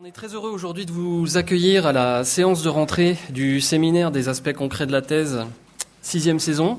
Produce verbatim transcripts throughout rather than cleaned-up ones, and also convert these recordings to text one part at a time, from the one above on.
On est très heureux aujourd'hui de vous accueillir à la séance de rentrée du séminaire des aspects concrets de la thèse, sixième saison.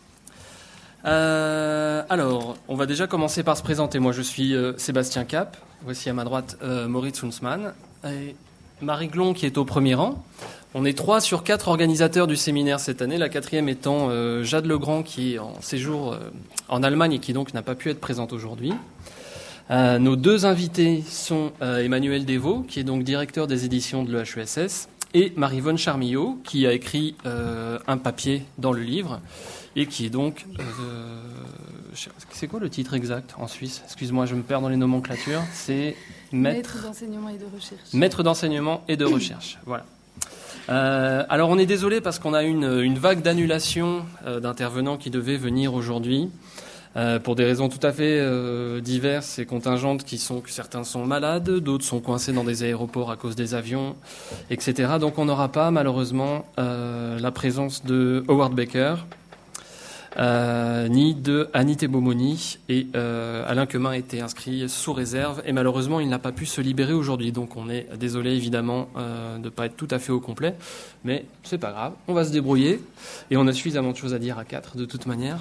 Euh, alors, on va déjà commencer par se présenter. Moi, je suis euh, Sébastien Cap. Voici à ma droite euh, Moritz Huntsmann et Marie Glon qui est au premier rang. On est trois sur quatre organisateurs du séminaire cette année, la quatrième étant euh, Jade Legrand qui est en séjour euh, en Allemagne et qui donc n'a pas pu être présente aujourd'hui. Euh, nos deux invités sont euh, Emmanuel Devaux, qui est donc directeur des éditions de l'E H E S S, et Marie-Vonne Charmillot, qui a écrit euh, un papier dans le livre, et qui est donc... Euh, c'est quoi le titre exact en Suisse ? Excuse-moi, je me perds dans les nomenclatures. C'est maître, maître d'enseignement et de recherche. Maître d'enseignement et de recherche, voilà. Euh, alors on est désolé parce qu'on a eu une, une vague d'annulation euh, d'intervenants qui devaient venir aujourd'hui. Euh, pour des raisons tout à fait euh, diverses et contingentes, qui sont que certains sont malades, d'autres sont coincés dans des aéroports à cause des avions, et cetera. Donc on n'aura pas malheureusement euh, la présence de Howard Baker, euh, ni de Annie Tebomoni, et euh, Alain Quemin était inscrit sous réserve, et malheureusement il n'a pas pu se libérer aujourd'hui. Donc on est désolé évidemment euh, de ne pas être tout à fait au complet, mais c'est pas grave, on va se débrouiller, et on a suffisamment de choses à dire à quatre de toute manière.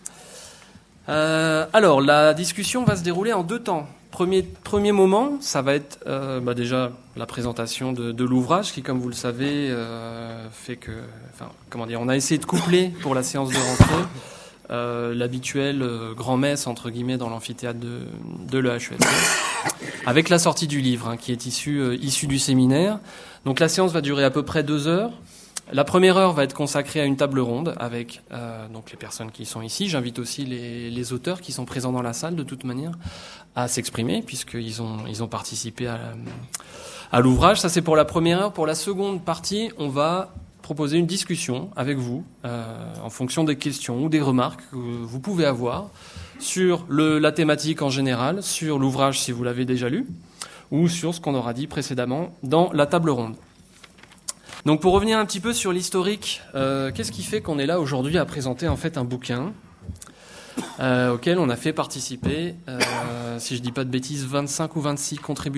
Euh, alors, la discussion va se dérouler en deux temps. Premier, premier moment, ça va être euh, bah déjà la présentation de, de l'ouvrage qui, comme vous le savez, euh, fait que, enfin, comment dire, on a essayé de coupler pour la séance de rentrée euh, l'habituelle euh, grand-messe entre guillemets dans l'amphithéâtre de, de l'E H E S S, avec la sortie du livre hein, qui est issu, euh, issu du séminaire. Donc, la séance va durer à peu près deux heures. La première heure va être consacrée à une table ronde avec euh, donc les personnes qui sont ici. J'invite aussi les, les auteurs qui sont présents dans la salle de toute manière à s'exprimer puisqu'ils ont, ils ont participé à, à l'ouvrage. Ça, c'est pour la première heure. Pour la seconde partie, on va proposer une discussion avec vous euh, en fonction des questions ou des remarques que vous pouvez avoir sur le, la thématique en général, sur l'ouvrage si vous l'avez déjà lu ou sur ce qu'on aura dit précédemment dans la table ronde. Donc pour revenir un petit peu sur l'historique, euh, qu'est-ce qui fait qu'on est là aujourd'hui à présenter en fait un bouquin euh, auquel on a fait participer, euh, si je dis pas de bêtises, vingt-cinq ou vingt-six contributeurs ?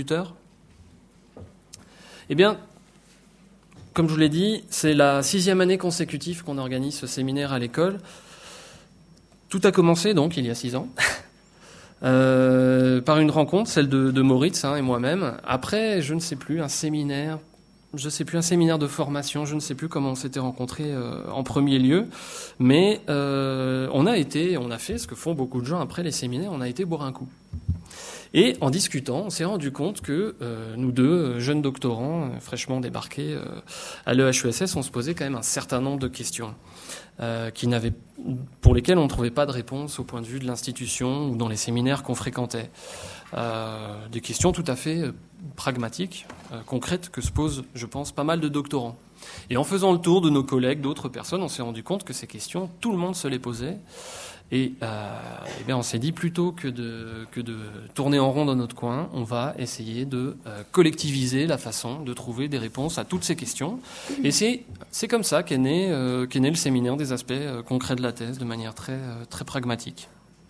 Eh bien, comme je vous l'ai dit, c'est la sixième année consécutive qu'on organise ce séminaire à l'école. Tout a commencé donc il y a six ans. euh, par une rencontre, celle de, de Moritz hein, et moi-même. Après, je ne sais plus, un séminaire... Je ne sais plus, un séminaire de formation, je ne sais plus comment on s'était rencontrés euh, en premier lieu, mais euh, on a été, on a fait ce que font beaucoup de gens après les séminaires, on a été boire un coup. Et en discutant, on s'est rendu compte que euh, nous deux, jeunes doctorants, euh, fraîchement débarqués euh, à l'E H E S S, on se posait quand même un certain nombre de questions euh, qui n'avaient, pour lesquelles on ne trouvait pas de réponse au point de vue de l'institution ou dans les séminaires qu'on fréquentait. Euh, des questions tout à fait euh, pragmatiques, euh, concrètes, que se posent, je pense, pas mal de doctorants. Et en faisant le tour de nos collègues, d'autres personnes, on s'est rendu compte que ces questions, tout le monde se les posait. Et, euh, eh bien, on s'est dit, plutôt que de, que de tourner en rond dans notre coin, on va essayer de euh, collectiviser la façon de trouver des réponses à toutes ces questions. Et c'est, c'est comme ça qu'est né, euh, qu'est né le séminaire des aspects euh, concrets de la thèse, de manière très, euh, très pragmatique.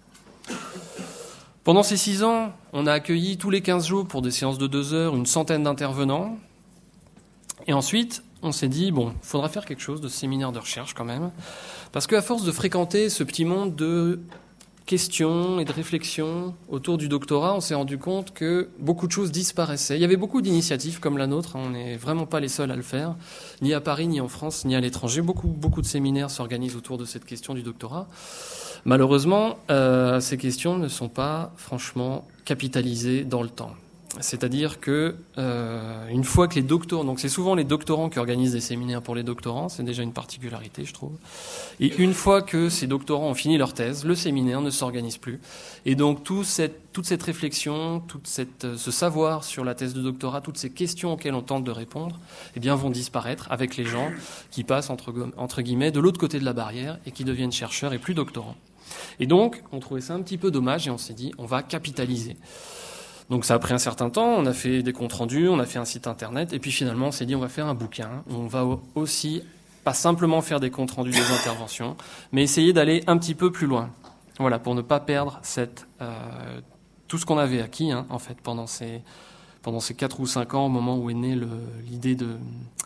Pendant ces six ans, on a accueilli tous les quinze jours pour des séances de deux heures une centaine d'intervenants. Et ensuite, on s'est dit, bon, il faudra faire quelque chose de ce séminaire de recherche quand même. Parce qu'à force de fréquenter ce petit monde de questions et de réflexions autour du doctorat, on s'est rendu compte que beaucoup de choses disparaissaient. Il y avait beaucoup d'initiatives comme la nôtre, on n'est vraiment pas les seuls à le faire, ni à Paris, ni en France, ni à l'étranger. Beaucoup, beaucoup de séminaires s'organisent autour de cette question du doctorat. Malheureusement, euh, ces questions ne sont pas franchement capitalisées dans le temps. C'est-à-dire que euh, une fois que les doctorants, donc c'est souvent les doctorants qui organisent des séminaires pour les doctorants, c'est déjà une particularité, je trouve. Et une fois que ces doctorants ont fini leur thèse, le séminaire ne s'organise plus. Et donc tout cette, toute cette réflexion, toute cette, ce savoir sur la thèse de doctorat, toutes ces questions auxquelles on tente de répondre, eh bien vont disparaître avec les gens qui passent entre, entre guillemets de l'autre côté de la barrière et qui deviennent chercheurs et plus doctorants. Et donc, on trouvait ça un petit peu dommage et on s'est dit, on va capitaliser. Donc ça a pris un certain temps, on a fait des comptes rendus, on a fait un site internet, et puis finalement on s'est dit on va faire un bouquin, on va aussi pas simplement faire des comptes rendus des interventions, mais essayer d'aller un petit peu plus loin. Voilà, pour ne pas perdre cette, euh, tout ce qu'on avait acquis hein, en fait pendant ces pendant ces quatre ou cinq ans, au moment où est née le, l'idée de,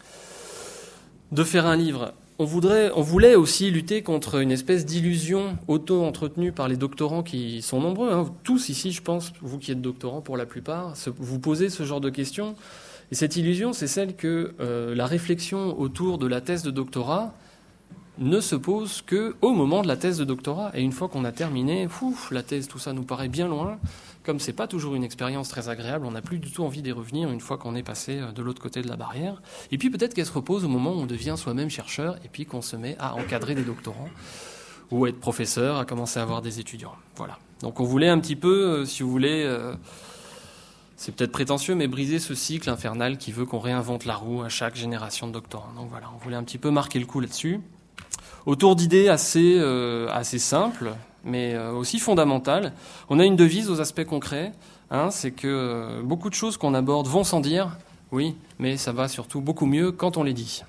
de faire un livre. On, voudrait, on voulait aussi lutter contre une espèce d'illusion auto-entretenue par les doctorants qui sont nombreux. Hein. Tous ici, je pense, vous qui êtes doctorants pour la plupart, vous posez ce genre de questions. Et cette illusion, c'est celle que euh, la réflexion autour de la thèse de doctorat ne se pose qu'au moment de la thèse de doctorat. Et une fois qu'on a terminé, ouf, la thèse, tout ça nous paraît bien loin. Comme c'est pas toujours une expérience très agréable, on n'a plus du tout envie d'y revenir une fois qu'on est passé de l'autre côté de la barrière. Et puis peut-être qu'elle se repose au moment où on devient soi-même chercheur et puis qu'on se met à encadrer des doctorants ou à être professeur, à commencer à avoir des étudiants. Voilà. Donc on voulait un petit peu, si vous voulez, euh, c'est peut-être prétentieux, mais briser ce cycle infernal qui veut qu'on réinvente la roue à chaque génération de doctorants. Donc voilà, on voulait un petit peu marquer le coup là-dessus. Autour d'idées assez, euh, assez simples, mais euh, aussi fondamentales. On a une devise aux aspects concrets, hein, c'est que euh, beaucoup de choses qu'on aborde vont sans dire, oui, mais ça va surtout beaucoup mieux quand on les dit.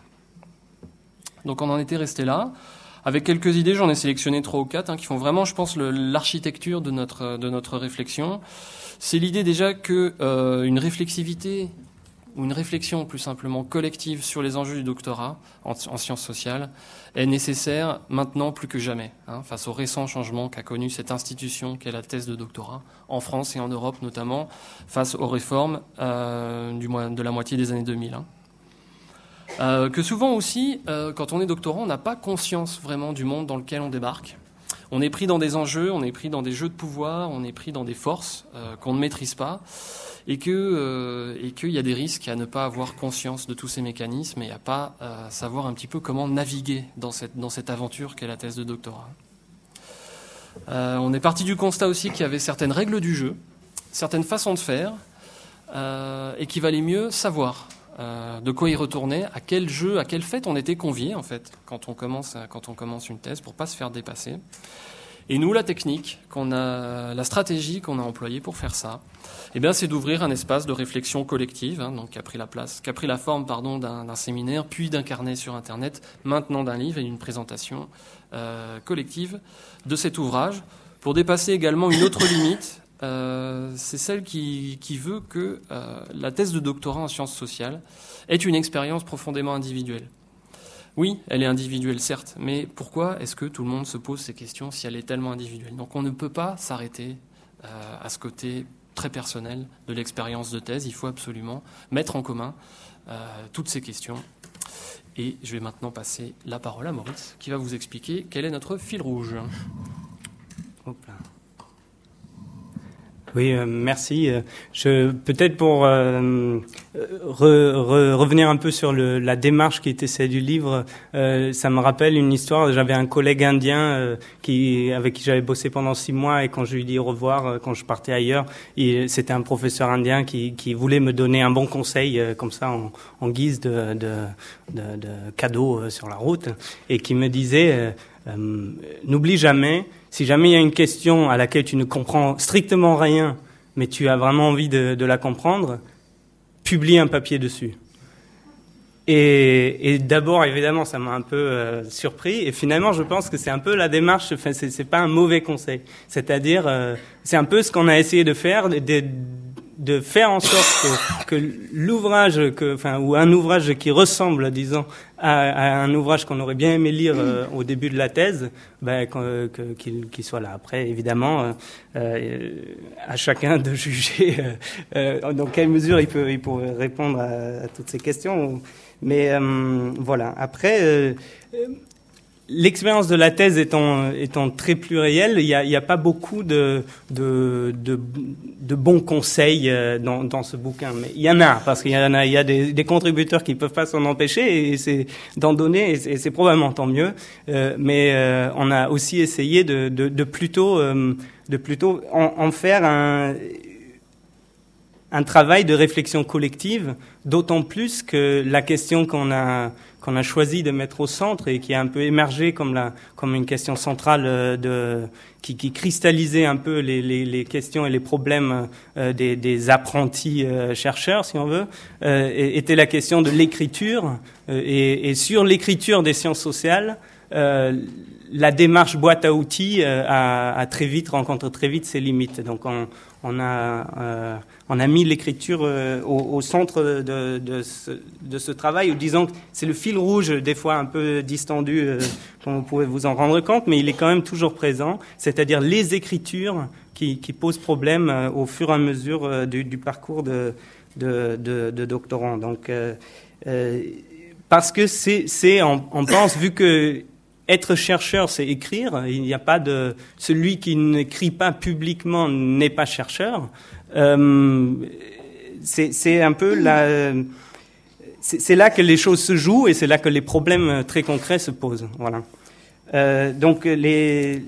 Donc on en était resté là. Avec quelques idées, j'en ai sélectionné trois ou quatre, hein, qui font vraiment, je pense, le, l'architecture de notre, de notre réflexion. C'est l'idée déjà que euh, une réflexivité ou une réflexion plus simplement collective sur les enjeux du doctorat en, en sciences sociales est nécessaire maintenant plus que jamais, hein, face aux récents changements qu'a connu cette institution qu'est la thèse de doctorat, en France et en Europe notamment, face aux réformes euh, du, de la moitié des années deux mille. Hein. Euh, que souvent aussi, euh, quand on est doctorant, on n'a pas conscience vraiment du monde dans lequel on débarque. On est pris dans des enjeux, on est pris dans des jeux de pouvoir, on est pris dans des forces euh, qu'on ne maîtrise pas. Et que euh, et qu'il y a des risques à ne pas avoir conscience de tous ces mécanismes et à pas euh, savoir un petit peu comment naviguer dans cette dans cette aventure qu'est la thèse de doctorat. Euh, on est parti du constat aussi qu'il y avait certaines règles du jeu, certaines façons de faire, euh, et qu'il valait mieux savoir euh, de quoi y retourner, à quel jeu, à quelle fête on était convié en fait quand on commence quand on commence une thèse pour pas se faire dépasser. Et nous, la technique qu'on a, la stratégie qu'on a employée pour faire ça, eh bien, c'est d'ouvrir un espace de réflexion collective, hein, donc qui a pris la place, qui a pris la forme, pardon, d'un, d'un séminaire, puis d'un carnet sur Internet, maintenant d'un livre et d'une présentation euh, collective de cet ouvrage, pour dépasser également une autre limite. Euh, c'est celle qui, qui veut que euh, la thèse de doctorat en sciences sociales est une expérience profondément individuelle. Oui, elle est individuelle, certes, mais pourquoi est-ce que tout le monde se pose ces questions si elle est tellement individuelle ? Donc on ne peut pas s'arrêter euh, à ce côté très personnel de l'expérience de thèse. Il faut absolument mettre en commun euh, toutes ces questions. Et je vais maintenant passer la parole à Maurice, qui va vous expliquer quel est notre fil rouge. Hop là. Oui, euh, merci. Je, peut-être pour euh, re, re, revenir un peu sur le, la démarche qui était celle du livre, euh, ça me rappelle une histoire. J'avais un collègue indien euh, qui, avec qui j'avais bossé pendant six mois et quand je lui dis au revoir, euh, quand je partais ailleurs, il, c'était un professeur indien qui, qui voulait me donner un bon conseil euh, comme ça en, en guise de, de, de, de cadeau euh, sur la route et qui me disait euh, euh, n'oublie jamais. Si jamais il y a une question à laquelle tu ne comprends strictement rien, mais tu as vraiment envie de, de la comprendre, publie un papier dessus. Et, et d'abord, évidemment, ça m'a un peu euh, surpris. Et finalement, je pense que c'est un peu la démarche. Enfin, c'est, c'est pas un mauvais conseil. C'est-à-dire, euh, c'est un peu ce qu'on a essayé de faire, de, de, de faire en sorte que, que l'ouvrage, que, enfin, ou un ouvrage qui ressemble, disons, à, à un ouvrage qu'on aurait bien aimé lire euh, au début de la thèse, ben, que, que, qu'il, qu'il soit là. Après, évidemment, euh, euh, à chacun de juger euh, euh, dans quelle mesure il peut, il pourrait répondre à, à toutes ces questions. Mais euh, voilà. Après, euh, l'expérience de la thèse étant, étant très plurielle, il n'y a, il y a pas beaucoup de, de, de, de bons conseils dans, dans ce bouquin. Mais il y en a, parce qu'il y en a, il y a des, des contributeurs qui ne peuvent pas s'en empêcher, et c'est d'en donner, et c'est, et c'est probablement tant mieux. Euh, mais euh, on a aussi essayé de, de, de plutôt, euh, de plutôt en, en faire un... un travail de réflexion collective, d'autant plus que la question qu'on a qu'on a choisi de mettre au centre et qui a un peu émergé comme la comme une question centrale de qui, qui cristallisait un peu les, les, les questions et les problèmes euh, des, des apprentis euh, chercheurs, si on veut, euh, était la question de l'écriture euh, et, et sur l'écriture des sciences sociales. Euh, la démarche boîte à outils euh, a, a très vite rencontre très vite ses limites. Donc on, on a euh, on a mis l'écriture euh, au, au centre de, de, ce, de ce travail. Ou disons que c'est le fil rouge, des fois un peu distendu, euh, comme vous pouvez vous en rendre compte, mais il est quand même toujours présent. C'est-à-dire les écritures qui, qui posent problème euh, au fur et à mesure euh, du, du parcours de de, de, de doctorant. Donc euh, euh, parce que c'est c'est on, on pense vu que être chercheur, c'est écrire. Il n'y a pas de celui qui n'écrit pas publiquement n'est pas chercheur. Euh, c'est, c'est un peu la. C'est, c'est là que les choses se jouent et c'est là que les problèmes très concrets se posent. Voilà. Euh, donc les,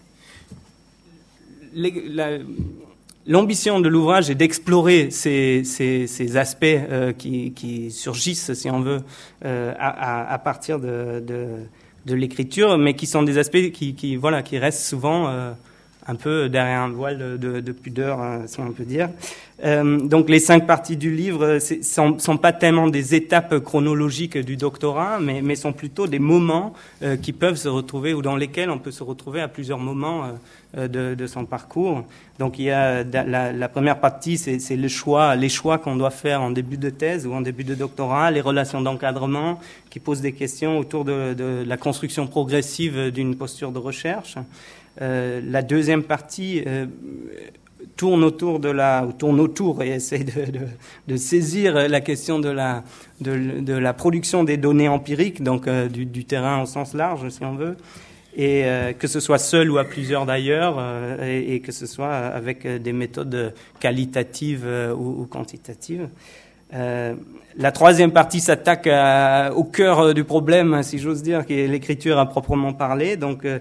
les la, l'ambition de l'ouvrage est d'explorer ces, ces, ces aspects euh, qui, qui surgissent, si on veut, euh, à, à, à partir de, de de l'écriture, mais qui sont des aspects qui, qui voilà, qui restent souvent euh, un peu derrière un voile de, de, de pudeur, hein, si on peut dire. Euh, donc les cinq parties du livre c'est, sont, sont pas tellement des étapes chronologiques du doctorat, mais, mais sont plutôt des moments euh, qui peuvent se retrouver ou dans lesquels on peut se retrouver à plusieurs moments euh, de, de son parcours. Donc il y a la, la première partie, c'est, c'est le choix, les choix qu'on doit faire en début de thèse ou en début de doctorat, les relations d'encadrement qui posent des questions autour de, de la construction progressive d'une posture de recherche. Euh, la deuxième partie euh, tourne autour de la, tourne autour et essaie de, de, de saisir la question de la, de, de la production des données empiriques, donc euh, du, du terrain au sens large, si on veut, et euh, que ce soit seul ou à plusieurs d'ailleurs, euh, et, et que ce soit avec des méthodes qualitatives euh, ou, ou quantitatives. Euh, la troisième partie s'attaque à, au cœur du problème, si j'ose dire, qui est l'écriture à proprement parler. Donc, euh,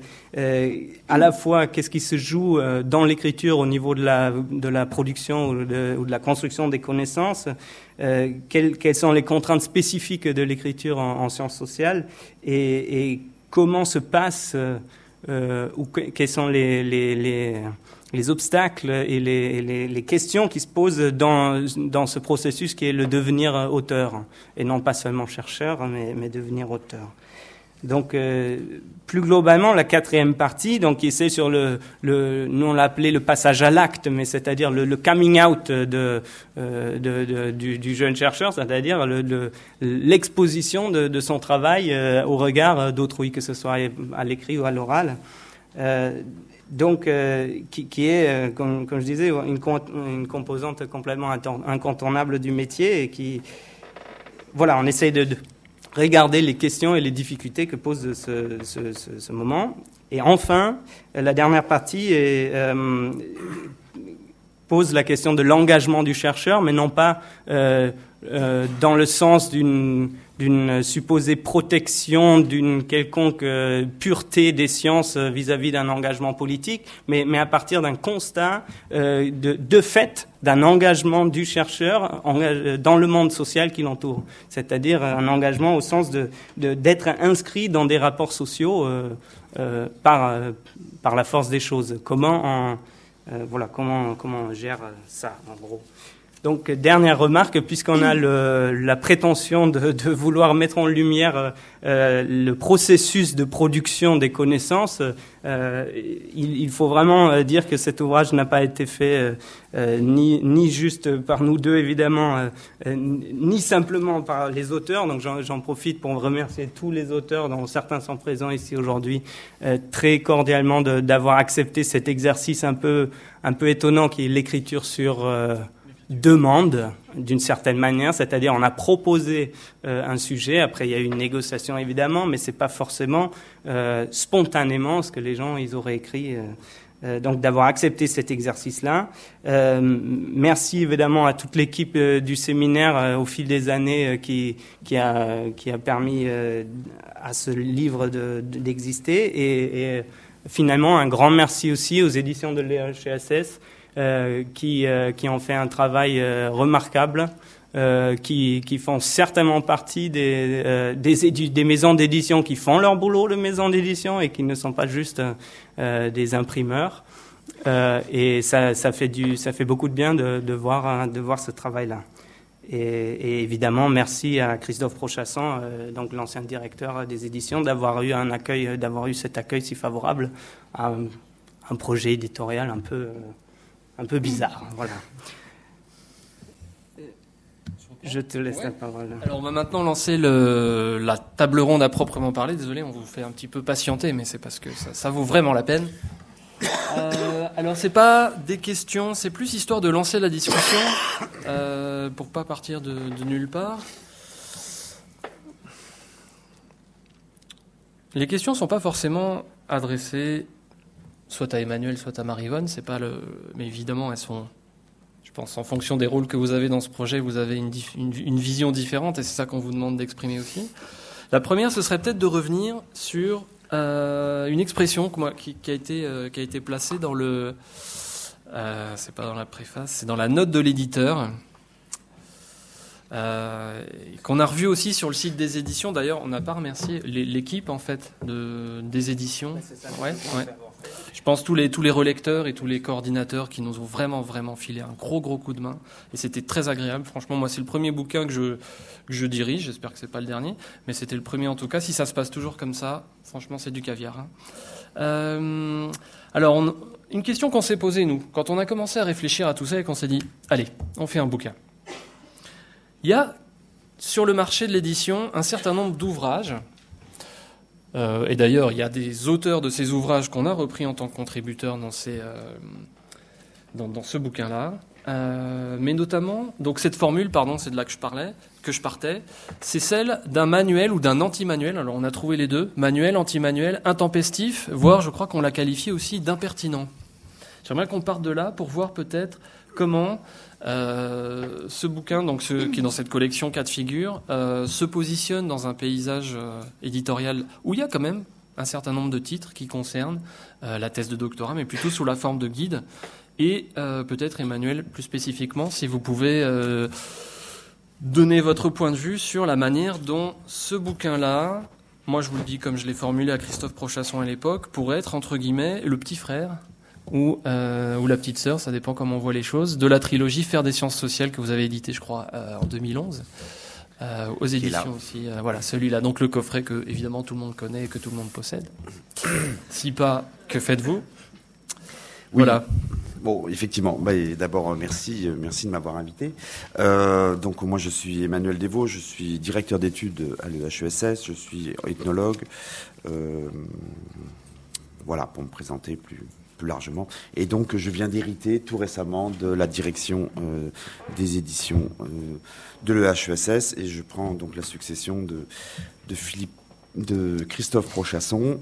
à la fois, qu'est-ce qui se joue dans l'écriture au niveau de la, de la production ou de, ou de la construction des connaissances, euh, quelles, quelles sont les contraintes spécifiques de l'écriture en, en sciences sociales, et, et comment se passe, euh, ou que, quels sont les, les, les les obstacles et les, les, les questions qui se posent dans, dans ce processus qui est le devenir auteur, et non pas seulement chercheur, mais, mais devenir auteur. Donc, euh, plus globalement, la quatrième partie, donc, qui c'est sur le, le, nous on l'a appelé le passage à l'acte, mais c'est-à-dire le, le coming out de, euh, de, de, du, du jeune chercheur, c'est-à-dire le, le, l'exposition de, de son travail euh, au regard d'autrui, que ce soit à l'écrit ou à l'oral. Euh, Donc, euh, qui, qui est, euh, comme, comme je disais, une, une composante complètement incontournable du métier, et qui, voilà, on essaye de, de regarder les questions et les difficultés que pose ce, ce, ce, ce moment. Et enfin, la dernière partie est, euh, pose la question de l'engagement du chercheur, mais non pas euh, euh, dans le sens d'une d'une supposée protection d'une quelconque euh, pureté des sciences euh, vis-à-vis d'un engagement politique, mais, mais à partir d'un constat euh, de, de fait d'un engagement du chercheur engage, dans le monde social qui l'entoure, c'est-à-dire un engagement au sens de, de d'être inscrit dans des rapports sociaux euh, euh, par euh, par la force des choses. Comment on, euh, voilà comment comment on gère ça en gros. Donc, dernière remarque, puisqu'on a le, la prétention de, de vouloir mettre en lumière euh, le processus de production des connaissances, euh, il, il faut vraiment dire que cet ouvrage n'a pas été fait euh, ni, ni juste par nous deux, évidemment, euh, ni simplement par les auteurs. Donc, j'en, j'en profite pour remercier tous les auteurs, dont certains sont présents ici aujourd'hui, euh, très cordialement de, d'avoir accepté cet exercice un peu, un peu étonnant qui est l'écriture sur... Euh, demande d'une certaine manière, c'est-à-dire on a proposé euh, un sujet, après il y a eu une négociation évidemment, mais c'est pas forcément euh, spontanément ce que les gens ils auraient écrit. Euh, euh, donc d'avoir accepté cet exercice-là. Euh, merci évidemment à toute l'équipe euh, du séminaire euh, au fil des années euh, qui qui a qui a permis euh, à ce livre de, de, d'exister, et, et finalement un grand merci aussi aux éditions de l'E H E S S. Euh, qui, euh, qui ont fait un travail euh, remarquable, euh, qui, qui font certainement partie des, euh, des, édu- des maisons d'édition qui font leur boulot de maison d'édition et qui ne sont pas juste euh, des imprimeurs. Euh, et ça, ça, fait du, ça fait beaucoup de bien de, de, voir, de voir ce travail-là. Et, et évidemment, merci à Christophe Prochasson, euh, donc l'ancien directeur des éditions, d'avoir eu un accueil, d'avoir eu cet accueil si favorable à un, un projet éditorial un peu, euh, un peu bizarre. Voilà. Je te laisse ouais. la parole. Alors on va maintenant lancer le, la table ronde à proprement parler. Désolé, on vous fait un petit peu patienter, mais c'est parce que ça, ça vaut vraiment la peine. Euh, alors c'est pas des questions, c'est plus histoire de lancer la discussion euh, pour pas partir de, de nulle part. Les questions sont pas forcément adressées soit à Emmanuel, soit à Marie-Yvonne. C'est pas le, mais évidemment elles sont. Je pense en fonction des rôles que vous avez dans ce projet, vous avez une, une, une vision différente et c'est ça qu'on vous demande d'exprimer aussi. La première, ce serait peut-être de revenir sur euh, une expression qui, qui, a été, euh, qui a été placée dans le... Euh, c'est pas dans la préface, c'est dans la note de l'éditeur. Euh, qu'on a revu aussi sur le site des éditions. D'ailleurs, on n'a pas remercié l'équipe en fait de, des éditions. Ouais, c'est ça, ouais, ouais. Je pense tous les tous les relecteurs et tous les coordinateurs qui nous ont vraiment vraiment filé un gros gros coup de main et c'était très agréable. Franchement, moi c'est le premier bouquin que je que je dirige. J'espère que c'est pas le dernier, mais c'était le premier en tout cas. Si ça se passe toujours comme ça, franchement c'est du caviar. Hein. Euh, alors on, une question qu'on s'est posée nous quand on a commencé à réfléchir à tout ça et qu'on s'est dit allez on fait un bouquin. Il y a sur le marché de l'édition un certain nombre d'ouvrages. Euh, et d'ailleurs, il y a des auteurs de ces ouvrages qu'on a repris en tant que contributeurs dans, ces, euh, dans, dans ce bouquin-là. Euh, mais notamment, donc cette formule, pardon, c'est de là que je parlais, que je partais, c'est celle d'un manuel ou d'un anti-manuel. Alors on a trouvé les deux, manuel, anti-manuel, intempestif, voire je crois qu'on l'a qualifié aussi d'impertinent. J'aimerais qu'on parte de là pour voir peut-être comment euh, ce bouquin, donc ce, qui est dans cette collection cas de figure, euh, se positionne dans un paysage euh, éditorial où il y a quand même un certain nombre de titres qui concernent euh, la thèse de doctorat, mais plutôt sous la forme de guide. Et euh, peut-être, Emmanuel, plus spécifiquement, si vous pouvez euh, donner votre point de vue sur la manière dont ce bouquin-là, moi je vous le dis comme je l'ai formulé à Christophe Prochasson à l'époque, pourrait être, entre guillemets, le petit frère ou, euh, ou la petite sœur, ça dépend comment on voit les choses, de la trilogie Faire des sciences sociales que vous avez édité, je crois, euh, en deux mille onze, euh, aux éditions aussi. Euh, voilà, celui-là, donc le coffret que évidemment tout le monde connaît et que tout le monde possède. Si pas, que faites-vous ? Oui. Voilà. Bon, effectivement. Bah, d'abord, merci, merci de m'avoir invité. Euh, donc, moi, je suis Emmanuel Desvaux, je suis directeur d'études à l'E H E S S, je suis ethnologue. Euh, voilà, pour me présenter plus. plus largement. Et donc, je viens d'hériter tout récemment de la direction euh, des éditions euh, de l'E H E S S et je prends donc la succession de, de, Philippe, de Christophe Prochasson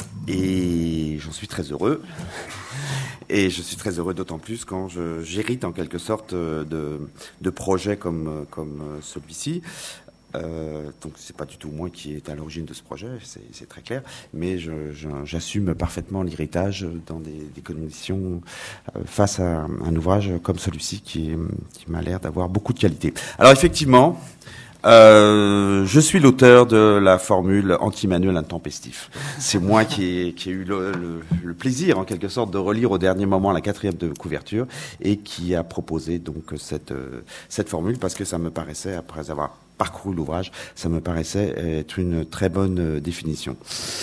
et j'en suis très heureux. Et je suis très heureux d'autant plus quand je, j'hérite en quelque sorte de, de projets comme, comme celui-ci. Euh, donc c'est pas du tout moi qui est à l'origine de ce projet, c'est, c'est très clair, mais je, je, j'assume parfaitement l'héritage dans des, des conditions euh, face à un ouvrage comme celui-ci qui, qui m'a l'air d'avoir beaucoup de qualité. Alors effectivement, euh, je suis l'auteur de la formule anti-manuel intempestif. C'est moi qui ai, qui ai eu le, le, le plaisir en quelque sorte de relire au dernier moment la quatrième de couverture et qui a proposé donc cette, cette formule parce que ça me paraissait, après avoir parcouru l'ouvrage, ça me paraissait être une très bonne définition.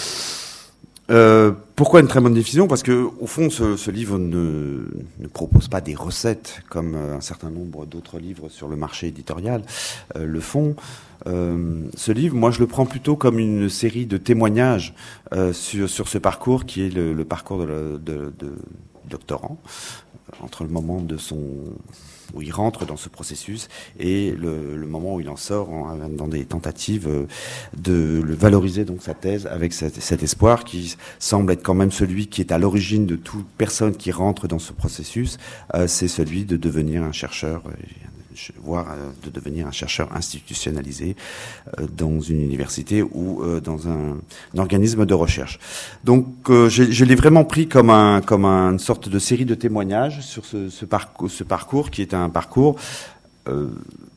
Euh, pourquoi une très bonne définition ? Parce que au fond, ce, ce livre ne, ne propose pas des recettes comme un certain nombre d'autres livres sur le marché éditorial euh, le font. Euh, ce livre, moi, je le prends plutôt comme une série de témoignages euh, sur, sur ce parcours qui est le, le parcours de, le, de, de doctorant entre le moment de son où il rentre dans ce processus et le, le moment où il en sort en, dans des tentatives de le valoriser donc sa thèse avec cet, cet espoir qui semble être quand même celui qui est à l'origine de toute personne qui rentre dans ce processus, euh, c'est celui de devenir un chercheur, euh, voire euh, de devenir un chercheur institutionnalisé euh, dans une université ou euh, dans un, un organisme de recherche. Donc euh, je, je l'ai vraiment pris comme un comme un, une sorte de série de témoignages sur ce, ce parcours, ce parcours qui est un parcours, euh,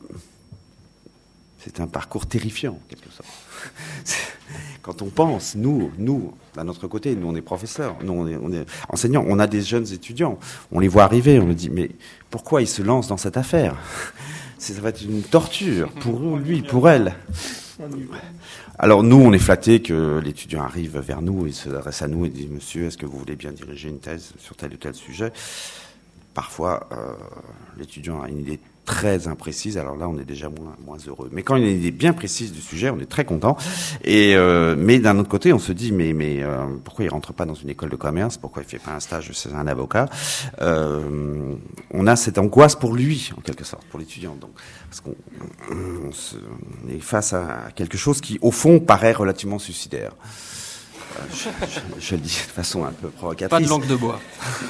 c'est un parcours terrifiant en quelque sorte. Quand on pense, nous, nous, à notre côté, nous on est professeurs, nous on est, on est enseignants, on a des jeunes étudiants, on les voit arriver, on nous dit mais pourquoi ils se lancent dans cette affaire ? ça va être une torture pour lui, pour elle. Alors nous, on est flattés que l'étudiant arrive vers nous et s'adresse à nous et dit « Monsieur, est-ce que vous voulez bien diriger une thèse sur tel ou tel sujet ?» Parfois, euh, l'étudiant a une idée très imprécise, alors là, on est déjà moins, moins heureux. Mais quand il y a une idée bien précise du sujet, on est très content. Et euh, mais d'un autre côté, on se dit mais mais euh, pourquoi il rentre pas dans une école de commerce? Pourquoi il fait pas un stage chez un avocat? euh, On a cette angoisse pour lui, en quelque sorte, pour l'étudiant. Donc, parce qu'on on se, on est face à quelque chose qui, au fond, paraît relativement suicidaire. Euh, je, je, je le dis de façon un peu provocatrice. Pas de langue de bois.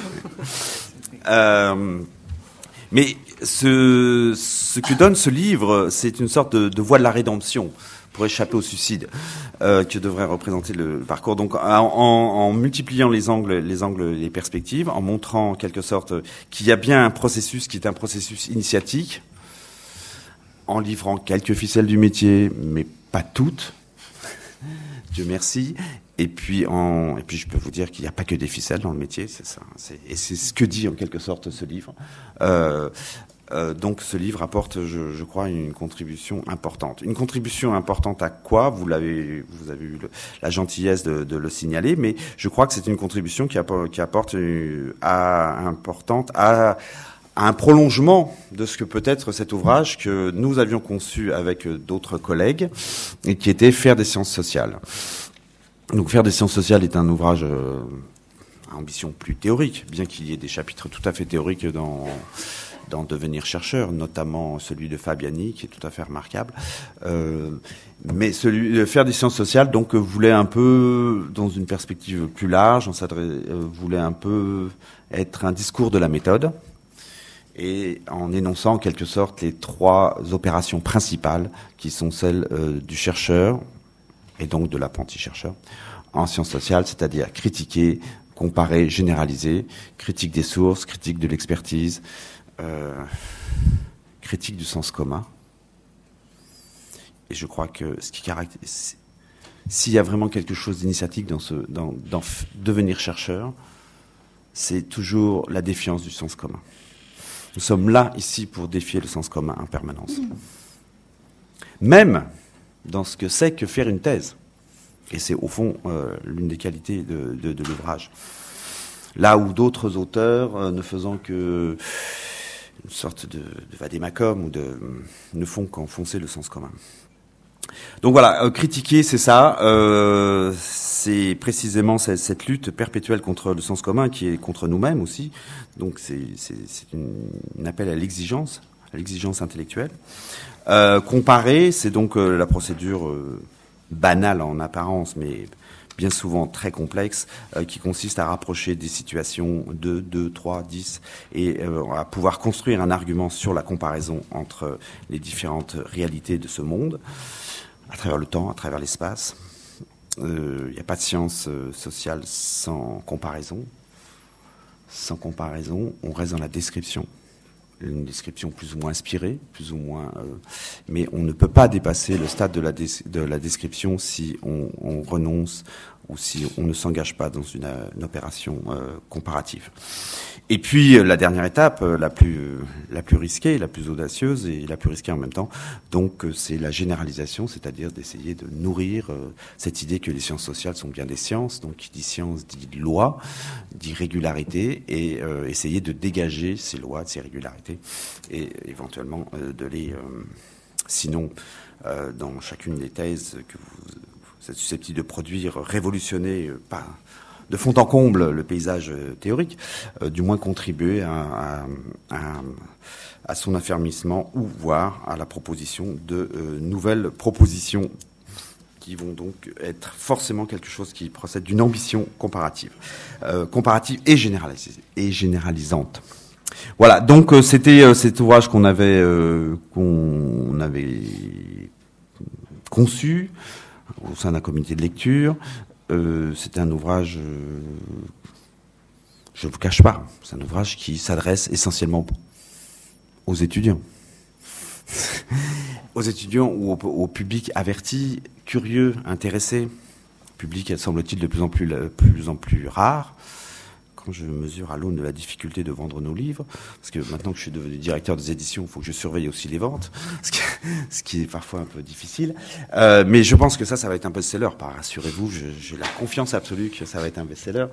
euh, Mais ce, ce que donne ce livre, c'est une sorte de, de voie de la rédemption pour échapper au suicide euh, que devrait représenter le, le parcours. Donc, en, en multipliant les angles, les angles, les perspectives, en montrant en quelque sorte qu'il y a bien un processus qui est un processus initiatique, en livrant quelques ficelles du métier, mais pas toutes. Dieu merci. Et puis, en, et puis, je peux vous dire qu'il n'y a pas que des ficelles dans le métier, c'est ça. C'est, et c'est ce que dit en quelque sorte ce livre. Euh, euh, donc, ce livre apporte, je, je crois, une contribution importante. Une contribution importante à quoi? Vous l'avez, vous avez eu le, la gentillesse de, de le signaler, mais je crois que c'est une contribution qui apporte, qui apporte une, à, importante à, à un prolongement de ce que peut être cet ouvrage que nous avions conçu avec d'autres collègues et qui était Faire des sciences sociales. Donc, Faire des sciences sociales est un ouvrage euh, à ambition plus théorique, bien qu'il y ait des chapitres tout à fait théoriques dans, dans Devenir chercheur, notamment celui de Fabiani, qui est tout à fait remarquable. Euh, mais celui de Faire des sciences sociales, donc, voulait un peu, dans une perspective plus large, on s'adresse, euh, voulait un peu être un discours de la méthode, et en énonçant en quelque sorte les trois opérations principales, qui sont celles euh, du chercheur, et donc de l'apprenti-chercheur, en sciences sociales, c'est-à-dire critiquer, comparer, généraliser, critique des sources, critique de l'expertise, euh, critique du sens commun. Et je crois que ce qui caractérise, s'il y a vraiment quelque chose d'initiatique dans, ce, dans, dans devenir chercheur, c'est toujours la défiance du sens commun. Nous sommes là, ici, pour défier le sens commun en permanence. Même dans ce que c'est que faire une thèse. Et c'est au fond euh, l'une des qualités de, de, de l'ouvrage. Là où d'autres auteurs, euh, ne faisant que une sorte de, de vadémacum ou de, ne font qu'enfoncer le sens commun. Donc voilà, euh, critiquer, c'est ça. Euh, c'est précisément cette, cette lutte perpétuelle contre le sens commun qui est contre nous-mêmes aussi. Donc c'est, c'est, c'est une, un appel à l'exigence, à l'exigence intellectuelle. Euh, comparer, c'est donc euh, la procédure euh, banale en apparence, mais bien souvent très complexe, euh, qui consiste à rapprocher des situations de deux, trois, dix, et euh, à pouvoir construire un argument sur la comparaison entre les différentes réalités de ce monde, à travers le temps, à travers l'espace. Il euh, n'y a pas de science euh, sociale sans comparaison. Sans comparaison, on reste dans la description. Une description plus ou moins inspirée, plus ou moins, euh, mais on ne peut pas dépasser le stade de la, des, de la description si on, on renonce ou si on ne s'engage pas dans une, une opération euh, comparative. Et puis euh, la dernière étape, euh, la plus euh, la plus risquée, la plus audacieuse et la plus risquée en même temps, donc euh, c'est la généralisation, c'est-à-dire d'essayer de nourrir euh, cette idée que les sciences sociales sont bien des sciences. Donc qui dit science dit loi, dit régularité, et euh, essayer de dégager ces lois, ces régularités, et éventuellement euh, de les, euh, sinon euh, dans chacune des thèses que vous, vous êtes susceptible de produire, révolutionner euh, pas de fond en comble le paysage théorique, euh, du moins contribuer à, à, à, à son affermissement ou voire à la proposition de euh, nouvelles propositions qui vont donc être forcément quelque chose qui procède d'une ambition comparative, euh, comparative et généralisée et généralisante. Voilà, donc euh, c'était euh, cet ouvrage qu'on avait euh, qu'on avait conçu au sein d'un comité de lecture. Euh, c'est un ouvrage, euh, je ne vous cache pas, c'est un ouvrage qui s'adresse essentiellement aux étudiants. Aux étudiants ou au, au public averti, curieux, intéressé. Public, semble-t-il, de plus en plus, de plus en plus rare. quand je mesure à l'aune de la difficulté de vendre nos livres, parce que maintenant que je suis devenu directeur des éditions, il faut que je surveille aussi les ventes, ce qui, ce qui est parfois un peu difficile. Euh, mais je pense que ça, ça va être un best-seller. Rassurez-vous, j'ai la confiance absolue que ça va être un best-seller.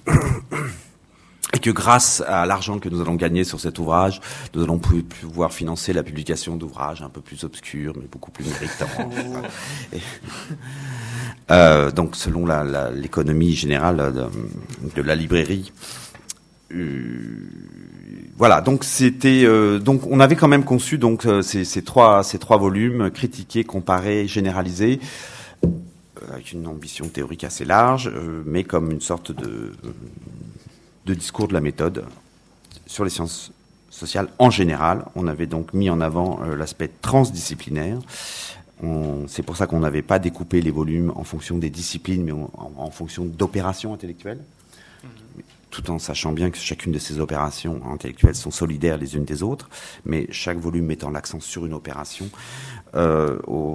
Et que grâce à l'argent que nous allons gagner sur cet ouvrage, nous allons pouvoir financer la publication d'ouvrages un peu plus obscurs, mais beaucoup plus méritants. Et, euh, donc, selon la, la, l'économie générale de, de la librairie, euh, voilà. Donc, c'était, euh, donc, on avait quand même conçu donc euh, ces, ces trois, ces trois volumes critiqués, comparés, généralisés, avec une ambition théorique assez large, euh, mais comme une sorte de de discours de la méthode sur les sciences sociales en général. On avait donc mis en avant euh, l'aspect transdisciplinaire. On, c'est pour ça qu'on n'avait pas découpé les volumes en fonction des disciplines, mais en, en, en fonction d'opérations intellectuelles, mmh. tout en sachant bien que chacune de ces opérations intellectuelles sont solidaires les unes des autres, mais chaque volume mettant l'accent sur une opération. Euh, au,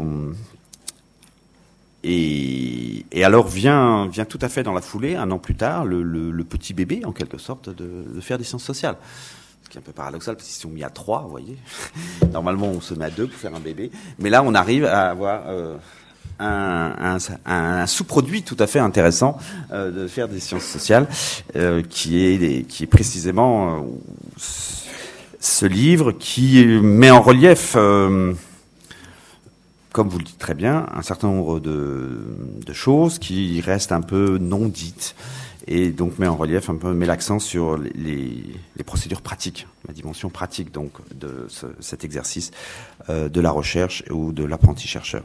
Et, et alors vient, vient tout à fait dans la foulée, un an plus tard, le, le, le petit bébé, en quelque sorte, de, de faire des sciences sociales. Ce qui est un peu paradoxal, parce qu'ils sont mis à trois, vous voyez. Normalement, on se met à deux pour faire un bébé. Mais là, on arrive à avoir euh, un, un, un, un sous-produit tout à fait intéressant euh, de faire des sciences sociales, euh, qui, est, qui est précisément euh, ce livre qui met en relief... Euh, comme vous le dites très bien, un certain nombre de, de choses qui restent un peu non dites et donc met en relief un peu, met l'accent sur les, les, les procédures pratiques, la dimension pratique donc de ce, cet exercice euh, de la recherche ou de l'apprenti chercheur.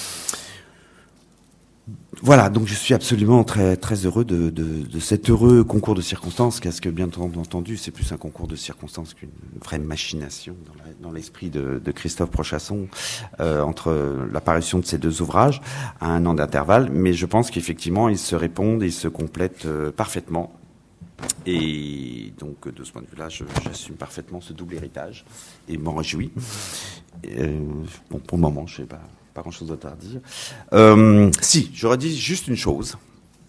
Voilà, donc je suis absolument très très heureux de, de, de cet heureux concours de circonstances, parce que bien entendu, c'est plus un concours de circonstances qu'une vraie machination dans, la, dans l'esprit de, de Christophe Prochasson euh, entre l'apparition de ces deux ouvrages à un an d'intervalle, mais je pense qu'effectivement ils se répondent et ils se complètent euh, parfaitement. Et donc de ce point de vue-là, je, j'assume parfaitement ce double héritage et m'en réjouis. Euh, bon, pour le moment, je sais pas. Pas grand-chose d'autre à dire. Euh, si, j'aurais dit juste une chose,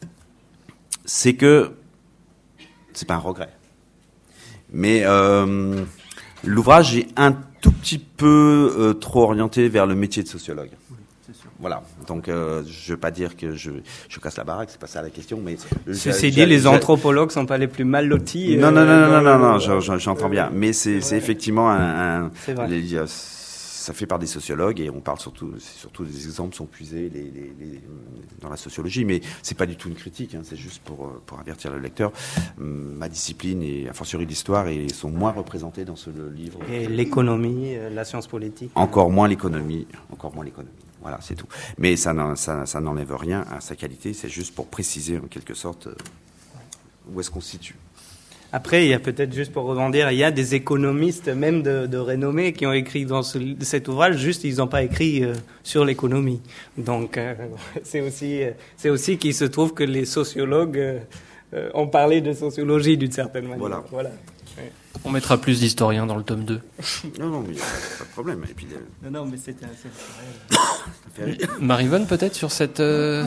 c'est que c'est pas un regret, mais euh, l'ouvrage est un tout petit peu euh, trop orienté vers le métier de sociologue. Oui, c'est sûr. Voilà. Donc, euh, je veux pas dire que je, je casse la baraque, c'est pas ça la question, mais ceci dit, les anthropologues sont pas les plus mal lotis. Non, non, non, non, non, non, non, j'entends bien, mais c'est, c'est effectivement un, un c'est vrai. Les, ça fait par des sociologues et on parle surtout, c'est surtout des exemples sont puisés les, les, les, dans la sociologie, mais c'est pas du tout une critique, hein, c'est juste pour pour avertir le lecteur. Ma discipline et a fortiori l'histoire et sont moins représentées dans ce livre. Et l'économie, la science politique. Encore moins l'économie, encore moins l'économie. Voilà, c'est tout. Mais ça, ça, ça n'enlève rien à sa qualité. C'est juste pour préciser en quelque sorte où est-ce qu'on se situe. Après, il y a peut-être, juste pour rebondir, il y a des économistes, même de, de renommée, qui ont écrit dans ce, cet ouvrage, juste ils n'ont pas écrit euh, sur l'économie. Donc, euh, c'est aussi, c'est aussi qu'il se trouve que les sociologues euh, ont parlé de sociologie d'une certaine manière. Voilà. voilà. Ouais. On mettra plus d'historiens dans le tome deux. Non, non, mais il n'y a pas de problème. Et puis, euh... Non, non, mais c'était assez réel. Marie-Vonne, peut-être, sur cette... Euh...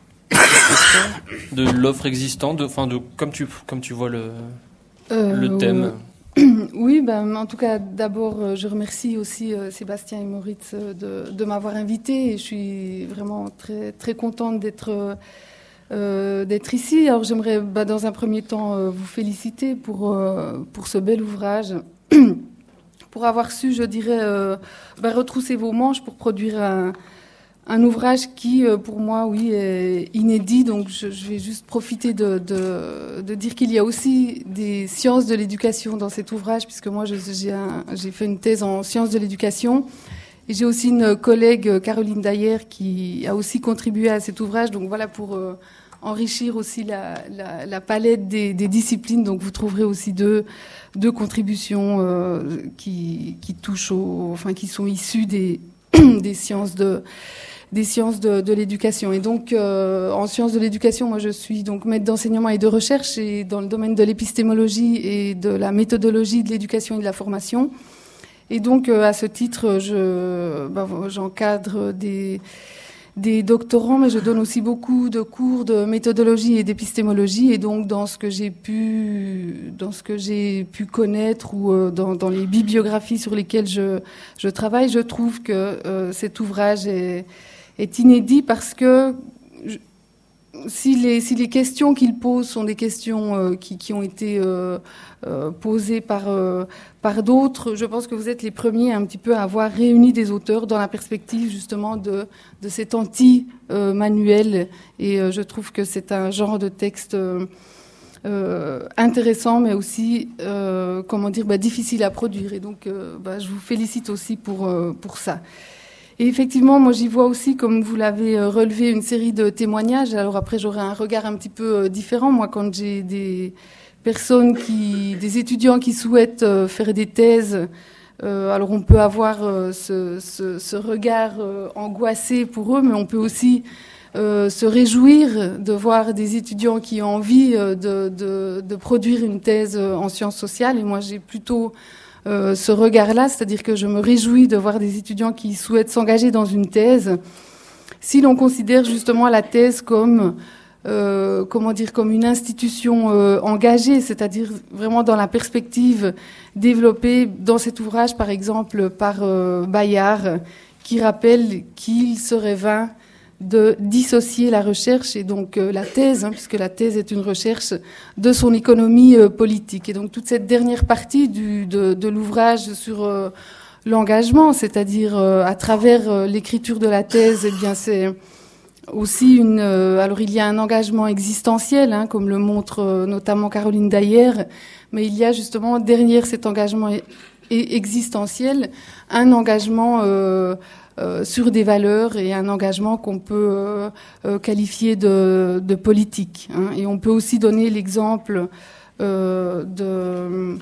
question de l'offre existante, de, enfin de comme tu comme tu vois le euh, le thème. Euh, oui, ben en tout cas d'abord je remercie aussi euh, Sébastien et Moritz de, de m'avoir invité et je suis vraiment très très contente d'être euh, d'être ici. Alors j'aimerais ben, dans un premier temps euh, vous féliciter pour euh, pour ce bel ouvrage. Pour avoir su, je dirais, euh, ben, retrousser vos manches pour produire un Un ouvrage qui, pour moi, oui, est inédit. Donc, je, je vais juste profiter de, de, de dire qu'il y a aussi des sciences de l'éducation dans cet ouvrage, puisque moi, je, j'ai, un, j'ai fait une thèse en sciences de l'éducation. Et j'ai aussi une collègue, Caroline Dayer, qui a aussi contribué à cet ouvrage. Donc, voilà, pour euh, enrichir aussi la, la, la palette des, des disciplines. Donc, vous trouverez aussi deux, deux contributions euh, qui, qui touchent au, enfin, qui sont issues des, des sciences de des sciences de, de l'éducation. Et donc, euh, en sciences de l'éducation, moi, je suis donc maître d'enseignement et de recherche et dans le domaine de l'épistémologie et de la méthodologie de l'éducation et de la formation. Et donc, euh, à ce titre, je, ben, j'encadre des, des doctorants, mais je donne aussi beaucoup de cours de méthodologie et d'épistémologie, et donc dans ce que j'ai pu, dans ce que j'ai pu connaître ou euh, dans, dans les bibliographies sur lesquelles je, je travaille, je trouve que euh, cet ouvrage est, est inédit parce que je, si les, si les questions qu'il pose sont des questions euh, qui, qui ont été euh, euh, posées par, euh, par d'autres, je pense que vous êtes les premiers un petit peu à avoir réuni des auteurs dans la perspective justement de, de cet anti-manuel. Euh, et euh, je trouve que c'est un genre de texte euh, euh, intéressant, mais aussi, euh, comment dire, bah, difficile à produire. Et donc, euh, bah, je vous félicite aussi pour, euh, pour ça. Et effectivement, moi j'y vois aussi, comme vous l'avez relevé, une série de témoignages. Alors après, j'aurai un regard un petit peu différent. Moi, quand j'ai des personnes qui, des étudiants qui souhaitent faire des thèses, euh, alors on peut avoir euh, ce, ce, ce regard euh, angoissé pour eux, mais on peut aussi euh, se réjouir de voir des étudiants qui ont envie euh, de, de, de produire une thèse en sciences sociales. Et moi, j'ai plutôt Euh, ce regard-là, c'est-à-dire que je me réjouis de voir des étudiants qui souhaitent s'engager dans une thèse. Si l'on considère justement la thèse comme, euh, comment dire, comme une institution euh, engagée, c'est-à-dire vraiment dans la perspective développée dans cet ouvrage, par exemple, par euh, Bayard, qui rappelle qu'il serait vain de dissocier la recherche et donc euh, la thèse, hein, puisque la thèse est une recherche, de son économie euh, politique. Et donc toute cette dernière partie du, de, de l'ouvrage sur euh, l'engagement, c'est-à-dire euh, à travers euh, l'écriture de la thèse, eh bien c'est aussi une. Euh, alors il y a un engagement existentiel, hein, comme le montre euh, notamment Caroline Dayer, mais il y a justement derrière cet engagement e- existentiel un engagement euh, Euh, sur des valeurs et un engagement qu'on peut euh, euh, qualifier de, de politique. Hein. Et on peut aussi donner l'exemple euh, de,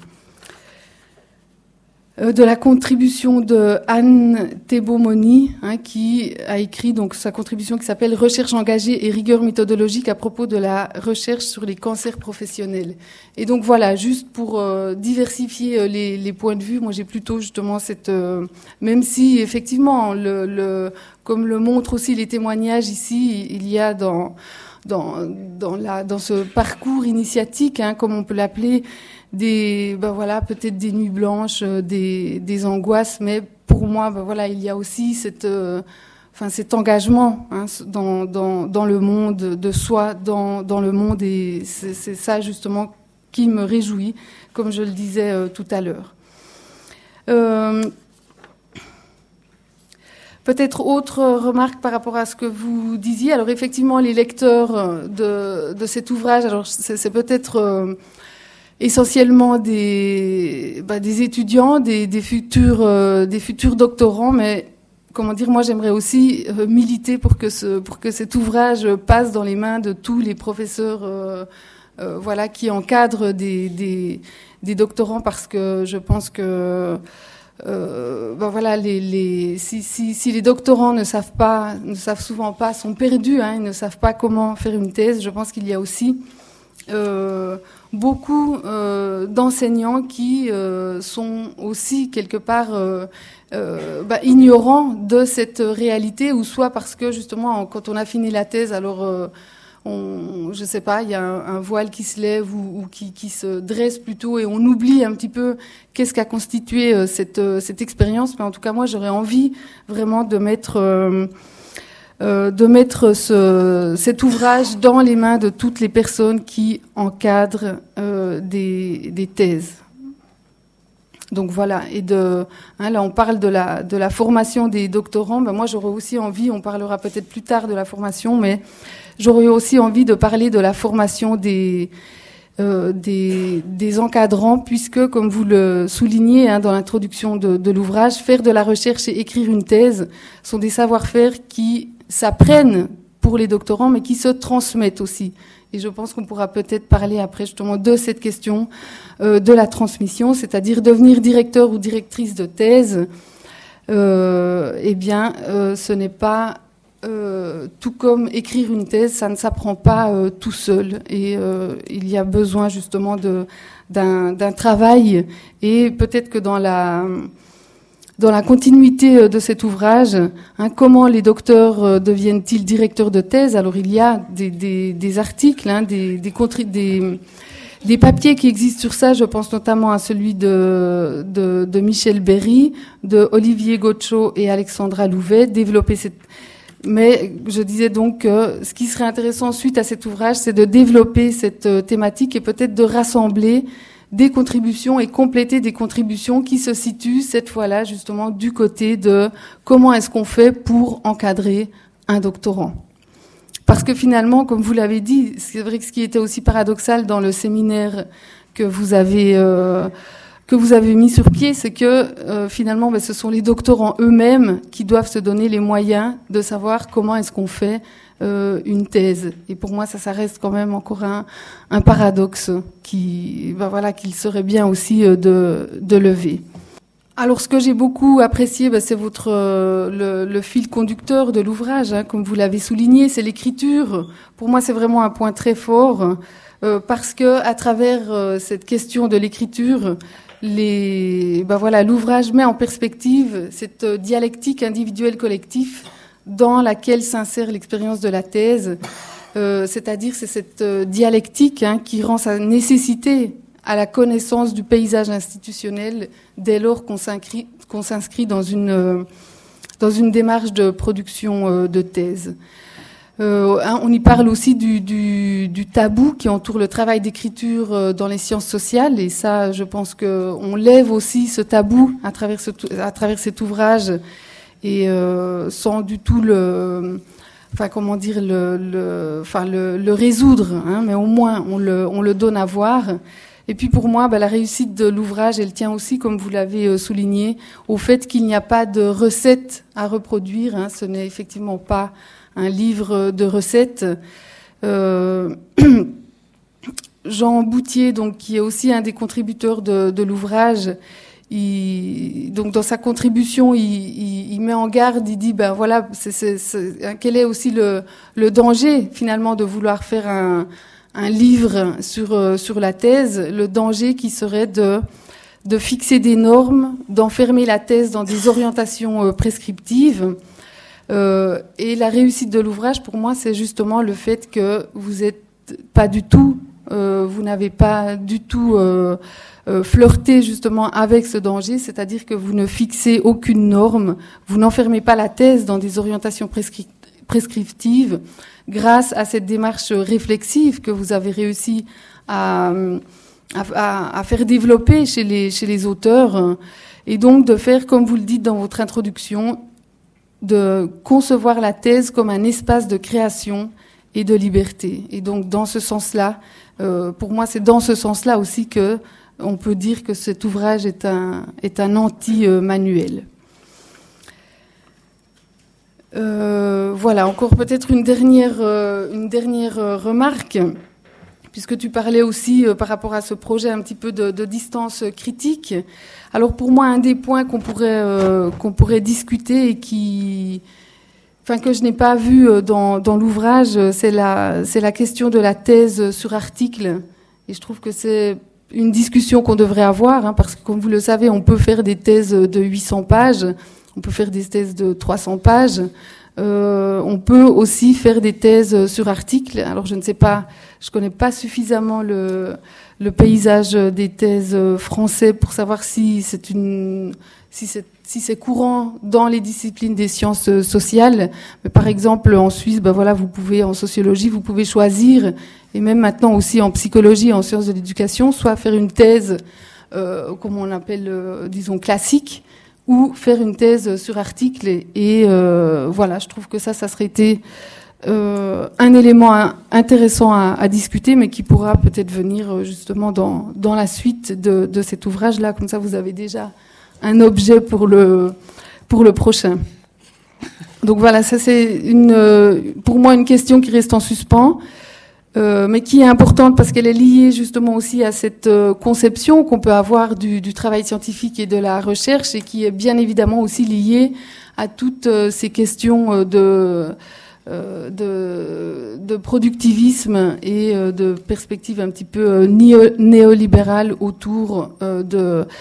euh, de la contribution de Anne Thébault-Moni, hein, qui a écrit donc sa contribution qui s'appelle « Recherche engagée et rigueur méthodologique à propos de la recherche sur les cancers professionnels ». Et donc voilà, juste pour euh, diversifier euh, les, les points de vue, moi j'ai plutôt justement cette... Euh, même si effectivement, le, le, comme le montrent aussi les témoignages ici, il y a dans, dans, dans, la, dans ce parcours initiatique, hein, comme on peut l'appeler, des, ben voilà, peut-être des nuits blanches, des, des angoisses, mais pour moi, ben voilà, il y a aussi cette... Euh, Enfin, cet engagement hein, dans, dans, dans le monde de soi, dans, dans le monde, et c'est, c'est ça justement qui me réjouit, comme je le disais euh, tout à l'heure. Euh, peut-être autre remarque par rapport à ce que vous disiez. Alors effectivement, les lecteurs de, de cet ouvrage, alors c'est, c'est peut-être euh, essentiellement des, bah, des étudiants, des, des futurs, euh, des futurs doctorants, mais comment dire, moi j'aimerais aussi euh, militer pour que ce, pour que cet ouvrage passe dans les mains de tous les professeurs, euh, euh, voilà, qui encadrent des, des, des doctorants, parce que je pense que, euh, ben voilà, les, les, si, si, si les doctorants ne savent pas, ne savent souvent pas, sont perdus, hein, ils ne savent pas comment faire une thèse. Je pense qu'il y a aussi euh, beaucoup euh, d'enseignants qui euh, sont aussi quelque part euh, Euh, bah, ignorant de cette réalité, ou soit parce que justement quand on a fini la thèse, alors euh, on, je sais pas, il y a un, un voile qui se lève ou, ou qui, qui se dresse plutôt, et on oublie un petit peu qu'est-ce qu'a constitué euh, cette, euh, cette expérience. Mais en tout cas, moi, j'aurais envie vraiment de mettre euh, euh, de mettre ce, cet ouvrage dans les mains de toutes les personnes qui encadrent euh, des, des thèses. Donc voilà, et de, hein, là on parle de la, de la formation des doctorants. Ben moi j'aurais aussi envie, on parlera peut-être plus tard de la formation, mais j'aurais aussi envie de parler de la formation des, euh, des, des encadrants, puisque comme vous le soulignez hein, dans l'introduction de, de l'ouvrage, faire de la recherche et écrire une thèse sont des savoir-faire qui s'apprennent pour les doctorants, mais qui se transmettent aussi. Et je pense qu'on pourra peut-être parler après justement de cette question euh, de la transmission, c'est-à-dire devenir directeur ou directrice de thèse. Euh, eh bien, euh, ce n'est pas euh, tout comme écrire une thèse, ça ne s'apprend pas euh, tout seul. Et euh, il y a besoin justement de, d'un, d'un travail. Et peut-être que dans la dans la continuité de cet ouvrage, hein, comment les docteurs deviennent-ils directeurs de thèse? Alors il y a des, des, des articles, hein, des, des, des, des papiers qui existent sur ça. Je pense notamment à celui de, de, de Michel Berry, de Olivier Gaucho et Alexandra Louvet, développer cette. Mais je disais donc que ce qui serait intéressant suite à cet ouvrage, c'est de développer cette thématique et peut-être de rassembler des contributions et compléter des contributions qui se situent cette fois-là justement du côté de comment est-ce qu'on fait pour encadrer un doctorant. Parce que finalement, comme vous l'avez dit, c'est vrai que ce qui était aussi paradoxal dans le séminaire que vous avez euh, que vous avez mis sur pied, c'est que euh, finalement, ben, ce sont les doctorants eux-mêmes qui doivent se donner les moyens de savoir comment est-ce qu'on fait Euh, une thèse. Et pour moi, ça, ça reste quand même encore un, un paradoxe qui, ben voilà, qu'il serait bien aussi euh, de, de lever. Alors, ce que j'ai beaucoup apprécié, ben, c'est votre euh, le, le fil conducteur de l'ouvrage, hein, comme vous l'avez souligné, c'est l'écriture. Pour moi, c'est vraiment un point très fort euh, parce que à travers euh, cette question de l'écriture, les, ben voilà, l'ouvrage met en perspective cette dialectique individuelle-collective dans laquelle s'insère l'expérience de la thèse, euh, c'est-à-dire c'est cette euh, dialectique hein, qui rend sa nécessité à la connaissance du paysage institutionnel dès lors qu'on s'inscrit, qu'on s'inscrit dans une euh, dans une démarche de production euh, de thèse. Euh, hein, on y parle aussi du, du, du tabou qui entoure le travail d'écriture euh, dans les sciences sociales, et ça, je pense que on lève aussi ce tabou à travers ce, à travers cet ouvrage. Et euh, sans du tout le, enfin comment dire le, le, enfin le, le résoudre, hein, mais au moins on le, on le donne à voir. Et puis pour moi, bah, la réussite de l'ouvrage, elle tient aussi, comme vous l'avez euh, souligné, au fait qu'il n'y a pas de recettes à reproduire. Hein, ce n'est effectivement pas un livre de recettes. Euh, Jean Boutier, donc qui est aussi un des contributeurs de, de l'ouvrage. Il, donc dans sa contribution, il, il, il met en garde, il dit ben voilà, c'est, c'est, c'est, quel est aussi le, le danger finalement de vouloir faire un, un livre sur sur la thèse, le danger qui serait de de fixer des normes, d'enfermer la thèse dans des orientations prescriptives. Euh, et la réussite de l'ouvrage, pour moi, c'est justement le fait que vous êtes pas du tout, euh, vous n'avez pas du tout euh, Euh, flirter justement avec ce danger, c'est-à-dire que vous ne fixez aucune norme, vous n'enfermez pas la thèse dans des orientations prescri- prescriptives grâce à cette démarche réflexive que vous avez réussi à, à, à faire développer chez les, chez les auteurs, et donc de faire, comme vous le dites dans votre introduction, de concevoir la thèse comme un espace de création et de liberté. Et donc dans ce sens-là, euh, pour moi c'est dans ce sens-là aussi que on peut dire que cet ouvrage est un, est un anti-manuel. Euh, voilà, encore peut-être une dernière, euh, une dernière euh, remarque, puisque tu parlais aussi euh, par rapport à ce projet un petit peu de, de distance critique. Alors pour moi, un des points qu'on pourrait, euh, qu'on pourrait discuter et qui, enfin que je n'ai pas vu dans, dans l'ouvrage, c'est la, c'est la question de la thèse sur article. Et je trouve que c'est une discussion qu'on devrait avoir, hein, parce que comme vous le savez, on peut faire des thèses de huit cents pages, on peut faire des thèses de trois cents pages, euh, on peut aussi faire des thèses sur article. Alors je ne sais pas, je connais pas suffisamment le, le paysage des thèses français pour savoir si c'est une, si c'est, si c'est courant dans les disciplines des sciences sociales. Mais par exemple, en Suisse, ben voilà, vous pouvez, en sociologie, vous pouvez choisir, et même maintenant aussi en psychologie, en sciences de l'éducation, soit faire une thèse, euh, comme on l'appelle, euh, disons, classique, ou faire une thèse sur article. Et, et euh, voilà, je trouve que ça, ça serait été euh, un élément intéressant à, à discuter, mais qui pourra peut-être venir justement dans, dans la suite de, de cet ouvrage-là. Comme ça, vous avez déjà un objet pour le, pour le prochain. Donc voilà, ça c'est une, pour moi une question qui reste en suspens. Euh, mais qui est importante parce qu'elle est liée justement aussi à cette euh, conception qu'on peut avoir du, du travail scientifique et de la recherche, et qui est bien évidemment aussi liée à toutes euh, ces questions euh, de, euh, de de productivisme et euh, de perspectives un petit peu euh, néo, néolibérales autour euh, de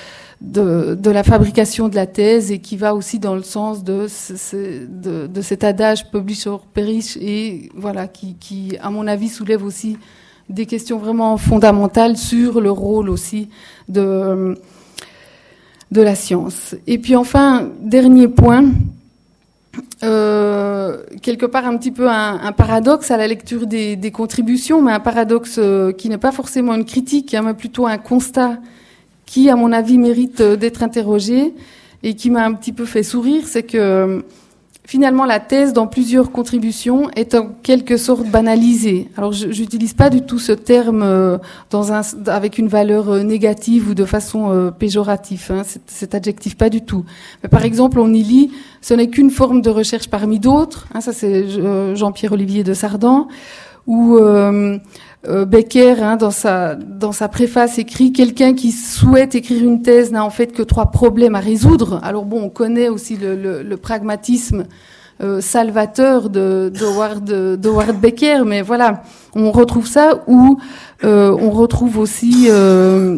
de, de la fabrication de la thèse et qui va aussi dans le sens de, de, de cet adage publish or perish et voilà, qui, qui, à mon avis, soulève aussi des questions vraiment fondamentales sur le rôle aussi de, de la science. Et puis enfin, dernier point, euh, quelque part un petit peu un, un paradoxe à la lecture des, des contributions, mais un paradoxe euh, qui n'est pas forcément une critique, hein, mais plutôt un constat qui, à mon avis, mérite d'être interrogé et qui m'a un petit peu fait sourire, c'est que finalement la thèse, dans plusieurs contributions, est en quelque sorte banalisée. Alors, je n'utilise pas du tout ce terme euh, dans un, avec une valeur euh, négative ou de façon euh, péjorative, hein, cet, cet adjectif, pas du tout. Mais par exemple, on y lit, ce n'est qu'une forme de recherche parmi d'autres, hein, ça c'est euh, Jean-Pierre Olivier de Sardan, ou... Euh, Euh, Becker, hein, dans sa dans sa préface, écrit « Quelqu'un qui souhaite écrire une thèse n'a en fait que trois problèmes à résoudre ». Alors bon, on connaît aussi le, le, le pragmatisme euh, salvateur de d'Howard d'Howard Becker, mais voilà, on retrouve ça, ou euh, on retrouve aussi, euh,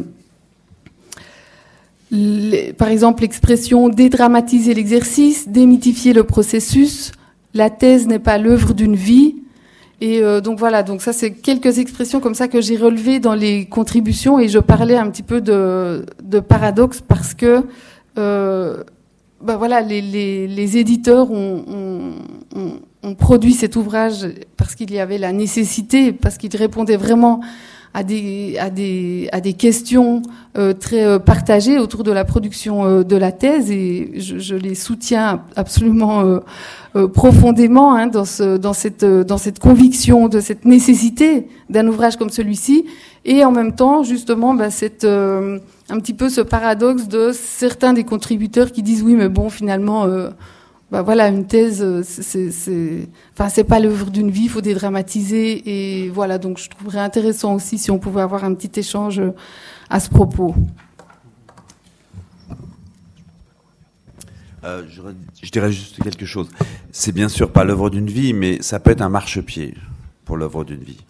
les, par exemple, l'expression « dédramatiser l'exercice »,« démythifier le processus »,« la thèse n'est pas l'œuvre d'une vie ». Et euh, donc voilà, donc ça c'est quelques expressions comme ça que j'ai relevées dans les contributions et je parlais un petit peu de, de paradoxe parce que euh, bah voilà, les, les, les éditeurs ont, ont, ont, ont produit cet ouvrage parce qu'il y avait la nécessité, parce qu'il répondait vraiment à des, à des, à des questions euh, très euh, partagées autour de la production euh, de la thèse et je, je les soutiens absolument euh, euh, profondément hein, dans, ce, dans, cette, dans cette conviction de cette nécessité d'un ouvrage comme celui-ci et en même temps justement bah, cette, euh, un petit peu ce paradoxe de certains des contributeurs qui disent oui mais bon finalement euh, bah voilà, une thèse, c'est, c'est, enfin, c'est pas l'œuvre d'une vie, il faut dédramatiser. Et voilà, donc je trouverais intéressant aussi si on pouvait avoir un petit échange à ce propos. Euh, je, je dirais juste quelque chose. C'est bien sûr pas l'œuvre d'une vie, mais ça peut être un marchepied pour l'œuvre d'une vie.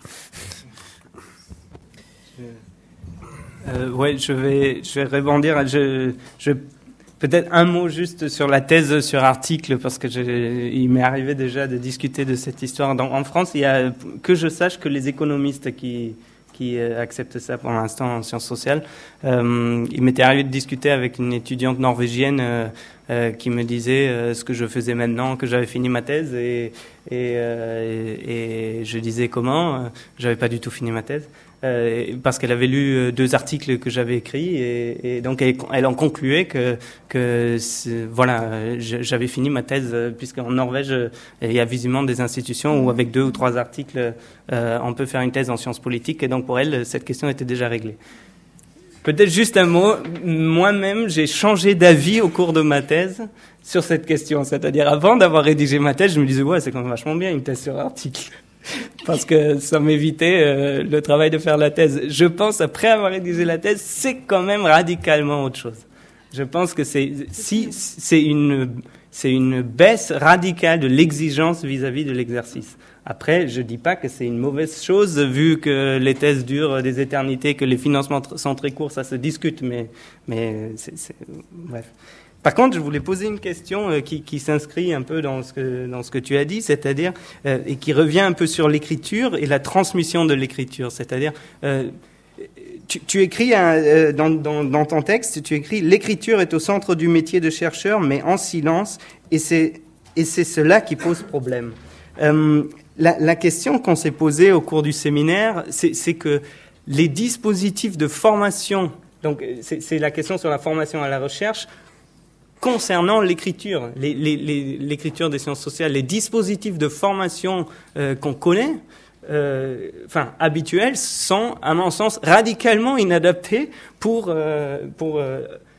Euh, ouais, je vais, je vais rebondir. Je, je Peut-être un mot juste sur la thèse sur article, parce que je, il m'est arrivé déjà de discuter de cette histoire. Dans, en France, il y a, que je sache, que les économistes qui, qui euh, acceptent ça pour l'instant en sciences sociales. Euh, il m'était arrivé de discuter avec une étudiante norvégienne euh, euh, qui me disait euh, ce que je faisais maintenant, que j'avais fini ma thèse, et, et, euh, et, et je disais comment, j'avais pas du tout fini ma thèse. Euh, parce qu'elle avait lu deux articles que j'avais écrits et, et donc elle, elle en concluait que, que voilà, j'avais fini ma thèse puisqu'en Norvège il y a visiblement des institutions où avec deux ou trois articles euh, on peut faire une thèse en sciences politiques et donc pour elle cette question était déjà réglée. Peut-être juste un mot, moi-même j'ai changé d'avis au cours de ma thèse sur cette question, c'est-à-dire avant d'avoir rédigé ma thèse je me disais ouais c'est quand même vachement bien une thèse sur article. Parce que ça m'évitait euh, le travail de faire la thèse. Je pense, après avoir rédigé la thèse, c'est quand même radicalement autre chose. Je pense que c'est, si, c'est une, c'est une baisse radicale de l'exigence vis-à-vis de l'exercice. Après, je dis pas que c'est une mauvaise chose, vu que les thèses durent des éternités, que les financements sont très courts, ça se discute, mais, mais c'est, c'est, bref. Par contre, je voulais poser une question euh, qui, qui s'inscrit un peu dans ce que, dans ce que tu as dit, c'est-à-dire, euh, et qui revient un peu sur l'écriture et la transmission de l'écriture. C'est-à-dire, euh, tu, tu écris un, euh, dans, dans, dans ton texte, tu écris « L'écriture est au centre du métier de chercheur, mais en silence, et c'est, et c'est cela qui pose problème. Euh, » la, la question qu'on s'est posée au cours du séminaire, c'est, c'est que les dispositifs de formation, donc c'est, c'est la question sur la formation à la recherche, concernant l'écriture, les, les, les, l'écriture des sciences sociales, les dispositifs de formation euh, qu'on connaît, euh, enfin habituels, sont, à mon sens, radicalement inadaptés pour euh, pour euh,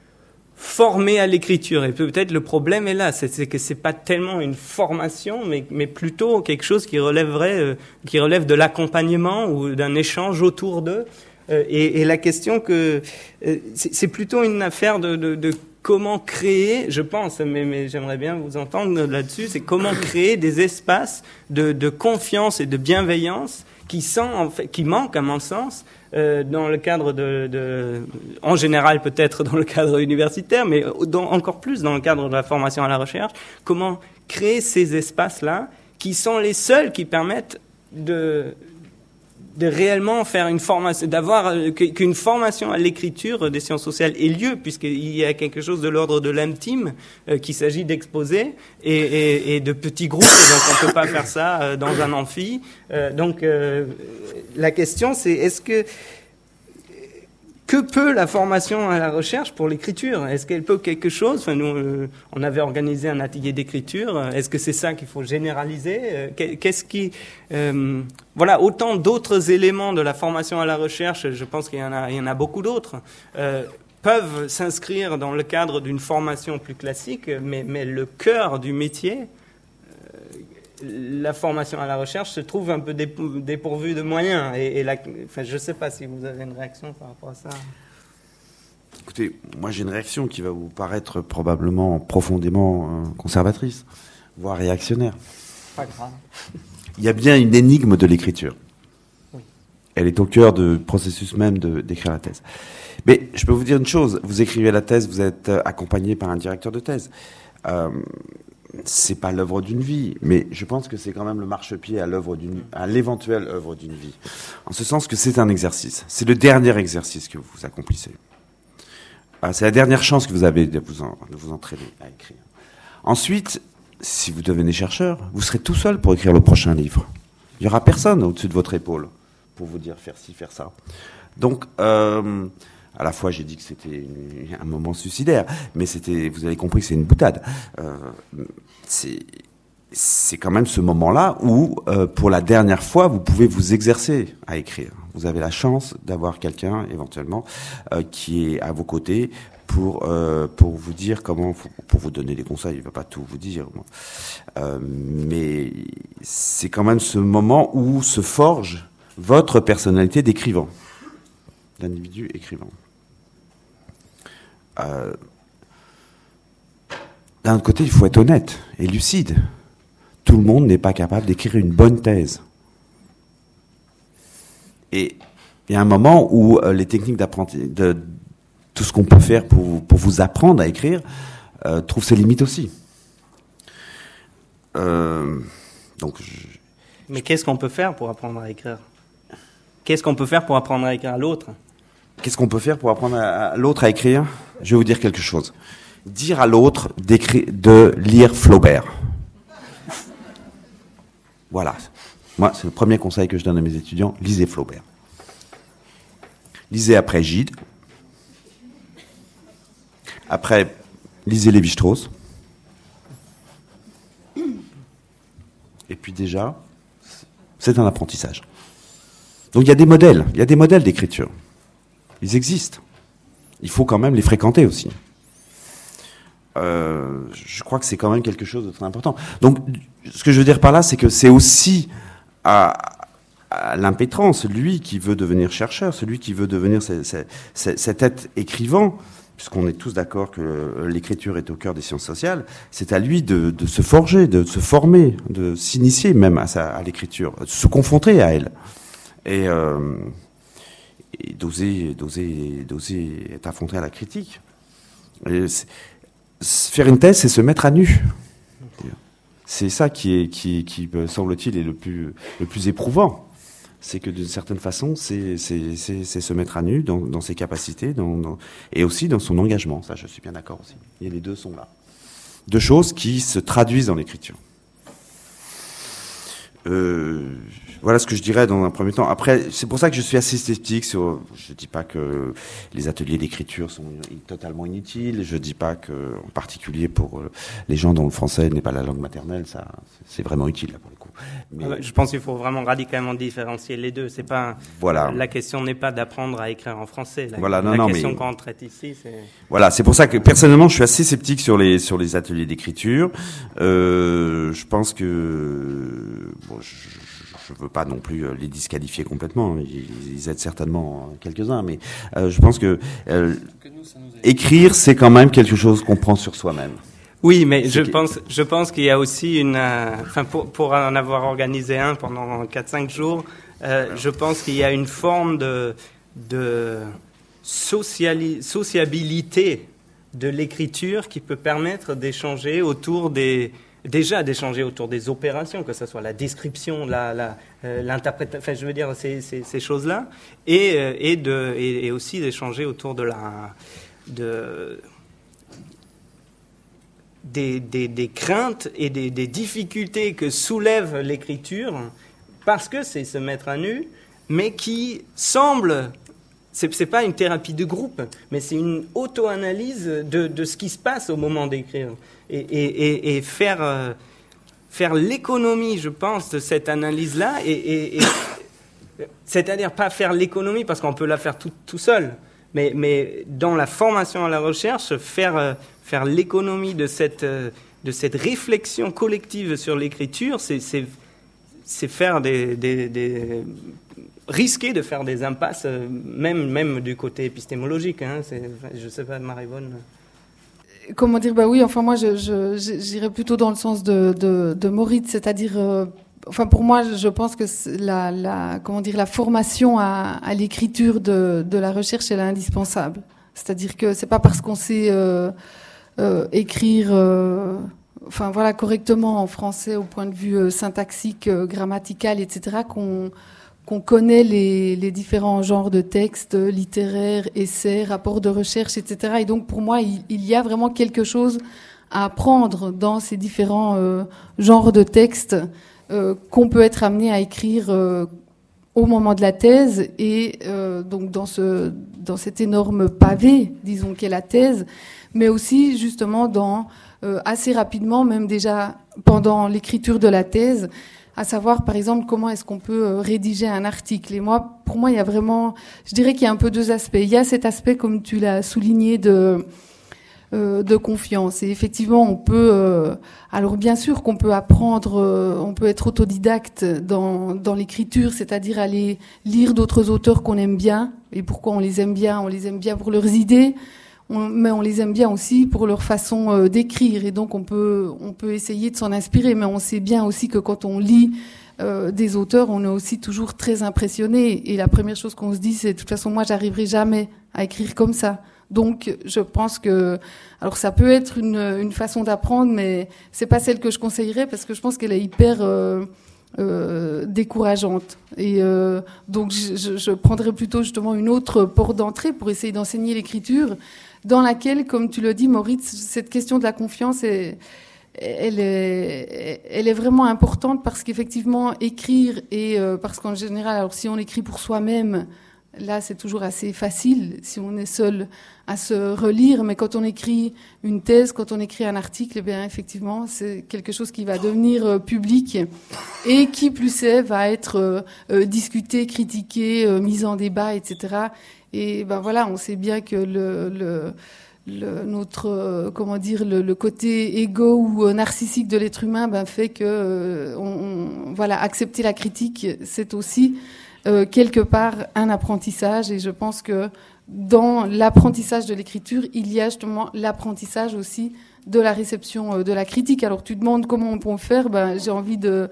former à l'écriture. Et peut-être le problème est là, c'est, c'est que c'est pas tellement une formation, mais mais plutôt quelque chose qui relèverait, euh, qui relève de l'accompagnement ou d'un échange autour d'eux. Euh, et, et la question que euh, c'est, c'est plutôt une affaire de, de, de comment créer, je pense, mais, mais j'aimerais bien vous entendre là-dessus, c'est comment créer des espaces de, de confiance et de bienveillance qui sont en fait, qui manquent à mon sens euh, dans le cadre de, de, en général peut-être dans le cadre universitaire, mais dans, encore plus dans le cadre de la formation à la recherche. Comment créer ces espaces-là qui sont les seuls qui permettent de de réellement faire une formation, d'avoir euh, qu'une formation à l'écriture des sciences sociales ait lieu, puisqu'il y a quelque chose de l'ordre de l'intime euh, qu'il s'agit d'exposer, et, et, et de petits groupes, et donc on ne peut pas faire ça euh, dans un amphi. Euh, donc euh, la question c'est, est-ce que que peut la formation à la recherche pour l'écriture? Est-ce qu'elle peut quelque chose? Enfin, nous, euh, on avait organisé un atelier d'écriture. Est-ce que c'est ça qu'il faut généraliser? euh, Qu'est-ce qui, euh, voilà, autant d'autres éléments de la formation à la recherche. Je pense qu'il y en a, il y en a beaucoup d'autres. Euh, peuvent s'inscrire dans le cadre d'une formation plus classique, mais, mais le cœur du métier, la formation à la recherche se trouve un peu dépourvue de moyens. Et, et la, enfin, je ne sais pas si vous avez une réaction par rapport à ça. Écoutez, moi j'ai une réaction qui va vous paraître probablement profondément euh, conservatrice, voire réactionnaire. Pas grave. Il y a bien une énigme de l'écriture. Oui. Elle est au cœur du processus même de, d'écrire la thèse. Mais je peux vous dire une chose, vous écrivez la thèse, vous êtes accompagné par un directeur de thèse. Euh, c'est pas l'œuvre d'une vie, mais je pense que c'est quand même le marchepied à l'œuvre d'une, à l'éventuelle œuvre d'une vie. En ce sens que c'est un exercice. C'est le dernier exercice que vous accomplissez. Euh, c'est la dernière chance que vous avez de vous, en, de vous entraîner à écrire. Ensuite, si vous devenez chercheur, vous serez tout seul pour écrire le prochain livre. Il y aura personne au-dessus de votre épaule pour vous dire faire ci, faire ça. Donc, euh, à la fois, j'ai dit que c'était une, un moment suicidaire, mais c'était, vous avez compris que c'est une boutade. Euh, c'est, c'est quand même ce moment-là où, euh, pour la dernière fois, vous pouvez vous exercer à écrire. Vous avez la chance d'avoir quelqu'un, éventuellement, euh, qui est à vos côtés pour euh, pour vous dire comment, pour vous donner des conseils. Il va pas tout vous dire, moi. Euh, mais c'est quand même ce moment où se forge votre personnalité d'écrivain, d'individu écrivain. Euh, d'un autre côté, il faut être honnête et lucide. Tout le monde n'est pas capable d'écrire une bonne thèse. Et il y a un moment où euh, les techniques d'apprentissage, de tout ce qu'on peut faire pour, pour vous apprendre à écrire, euh, trouvent ses limites aussi. Euh, donc, je, Mais qu'est-ce qu'on peut faire pour apprendre à écrire? Qu'est-ce qu'on peut faire pour apprendre à écrire à l'autre? Qu'est-ce qu'on peut faire pour apprendre à, à l'autre à écrire? Je vais vous dire quelque chose. Dire à l'autre d'écrire, de lire Flaubert. Voilà. Moi, c'est le premier conseil que je donne à mes étudiants. Lisez Flaubert. Lisez après Gide. Après, lisez Lévi-Strauss. Et puis déjà, c'est un apprentissage. Donc il y a des modèles. Il y a des modèles d'écriture. Ils existent. Il faut quand même les fréquenter aussi. Euh, je crois que c'est quand même quelque chose de très important. Donc, ce que je veux dire par là, c'est que c'est aussi à, à l'impétrant, celui qui veut devenir chercheur, celui qui veut devenir c- c- c- cet être écrivain, puisqu'on est tous d'accord que l'écriture est au cœur des sciences sociales, c'est à lui de, de se forger, de se former, de s'initier même à, sa, à l'écriture, de se confronter à elle. Et... Euh, et d'oser, d'oser, d'oser être affronté à la critique. Et faire une thèse, c'est se mettre à nu. C'est ça qui est, qui, qui semble-t-il, est le plus, le plus éprouvant. C'est que d'une certaine façon, c'est, c'est, c'est, c'est se mettre à nu dans, dans ses capacités, dans, dans, et aussi dans son engagement. Ça, je suis bien d'accord aussi. Et les deux sont là. Deux choses qui se traduisent dans l'écriture. Euh, voilà ce que je dirais dans un premier temps. Après, c'est pour ça que je suis assez sceptique sur. Je dis pas que les ateliers d'écriture sont totalement inutiles. Je dis pas que, en particulier pour les gens dont le français n'est pas la langue maternelle, ça, c'est vraiment utile là pour le coup. Mais je pense qu'il faut vraiment radicalement différencier les deux. C'est pas. Voilà. La question n'est pas d'apprendre à écrire en français. La, voilà, non, la non, question mais... qu'on traite ici, c'est. Voilà, c'est pour ça que personnellement, je suis assez sceptique sur les sur les ateliers d'écriture. Euh, je pense que bon, je, je veux pas non plus les disqualifier complètement. Ils, ils aident certainement quelques-uns, mais euh, je pense que, euh, que nous, ça nous aide. Écrire, c'est quand même quelque chose qu'on prend sur soi-même. Oui, mais je pense, je pense qu'il y a aussi une, euh, enfin pour pour en avoir organisé un pendant quatre cinq jours, Euh, je pense qu'il y a une forme de, de sociali- sociabilité de l'écriture qui peut permettre d'échanger autour des... Déjà d'échanger autour des opérations, que ce soit la description, la, la, euh, l'interprétation, enfin je veux dire ces, ces, ces choses-là, et, et, de, et, et aussi d'échanger autour de la... De, Des, des, des craintes et des, des difficultés que soulève l'écriture, parce que c'est se mettre à nu, mais qui semble, c'est, c'est pas une thérapie de groupe, mais c'est une auto-analyse de, de ce qui se passe au moment d'écrire. Et, et, et, et faire, euh, faire l'économie, je pense, de cette analyse-là, et, et, et, c'est-à-dire pas faire l'économie parce qu'on peut la faire tout, tout seul, mais, mais dans la formation à la recherche, faire... Euh, faire l'économie de cette, de cette réflexion collective sur l'écriture, c'est, c'est, c'est faire des, des, des, risquer de faire des impasses, même, même du côté épistémologique. Hein, c'est, je ne sais pas, Marie-Vonne. Comment dire, bah oui, enfin moi je, je, j'irais plutôt dans le sens de, de, de Moritz, c'est-à-dire, euh, enfin pour moi je pense que la, la, comment dire, la formation à, à l'écriture de, de la recherche elle est indispensable. C'est-à-dire que c'est pas parce qu'on sait euh, Euh, écrire, euh, enfin voilà, correctement en français au point de vue euh, syntaxique, euh, grammatical, et cetera, qu'on qu'on connaît les, les différents genres de textes euh, littéraires, essais, rapports de recherche, et cetera. Et donc pour moi, il, il y a vraiment quelque chose à apprendre dans ces différents euh, genres de textes euh, qu'on peut être amené à écrire euh, au moment de la thèse et euh, donc dans ce dans cet énorme pavé, disons, qu'est la thèse, mais aussi justement dans euh, assez rapidement, même déjà pendant l'écriture de la thèse, à savoir par exemple comment est-ce qu'on peut euh, rédiger un article. Et moi, pour moi, il y a vraiment, je dirais qu'il y a un peu deux aspects. Il y a cet aspect, comme tu l'as souligné, de euh, de confiance. Et effectivement, on peut, euh, alors bien sûr qu'on peut apprendre, euh, on peut être autodidacte dans dans l'écriture, c'est-à-dire aller lire d'autres auteurs qu'on aime bien. Et pourquoi on les aime bien? On les aime bien pour leurs idées. On, mais on les aime bien aussi pour leur façon euh, d'écrire, et donc on peut on peut essayer de s'en inspirer, mais on sait bien aussi que quand on lit euh, des auteurs, on est aussi toujours très impressionné, et la première chose qu'on se dit, c'est de toute façon moi j'arriverai jamais à écrire comme ça. Donc je pense que, alors ça peut être une une façon d'apprendre, mais c'est pas celle que je conseillerais parce que je pense qu'elle est hyper euh, Euh, décourageante. Et euh, donc je, je, je prendrais plutôt justement une autre porte d'entrée pour essayer d'enseigner l'écriture, dans laquelle, comme tu le dis, Moritz, cette question de la confiance est, elle est, elle est vraiment importante parce qu'effectivement écrire et euh, parce qu'en général, alors si on écrit pour soi-même, là c'est toujours assez facile si on est seul à se relire, mais quand on écrit une thèse, quand on écrit un article, eh bien effectivement c'est quelque chose qui va devenir euh, public et qui plus est va être euh, euh, discuté, critiqué, euh, mis en débat, et cetera. Et ben voilà, on sait bien que le, le, le notre euh, comment dire le, le côté égo ou euh, narcissique de l'être humain ben fait que euh, on, on, voilà, accepter la critique, c'est aussi euh, quelque part un apprentissage, et je pense que dans l'apprentissage de l'écriture, il y a justement l'apprentissage aussi de la réception de la critique. Alors tu demandes comment on peut le faire, ben j'ai envie de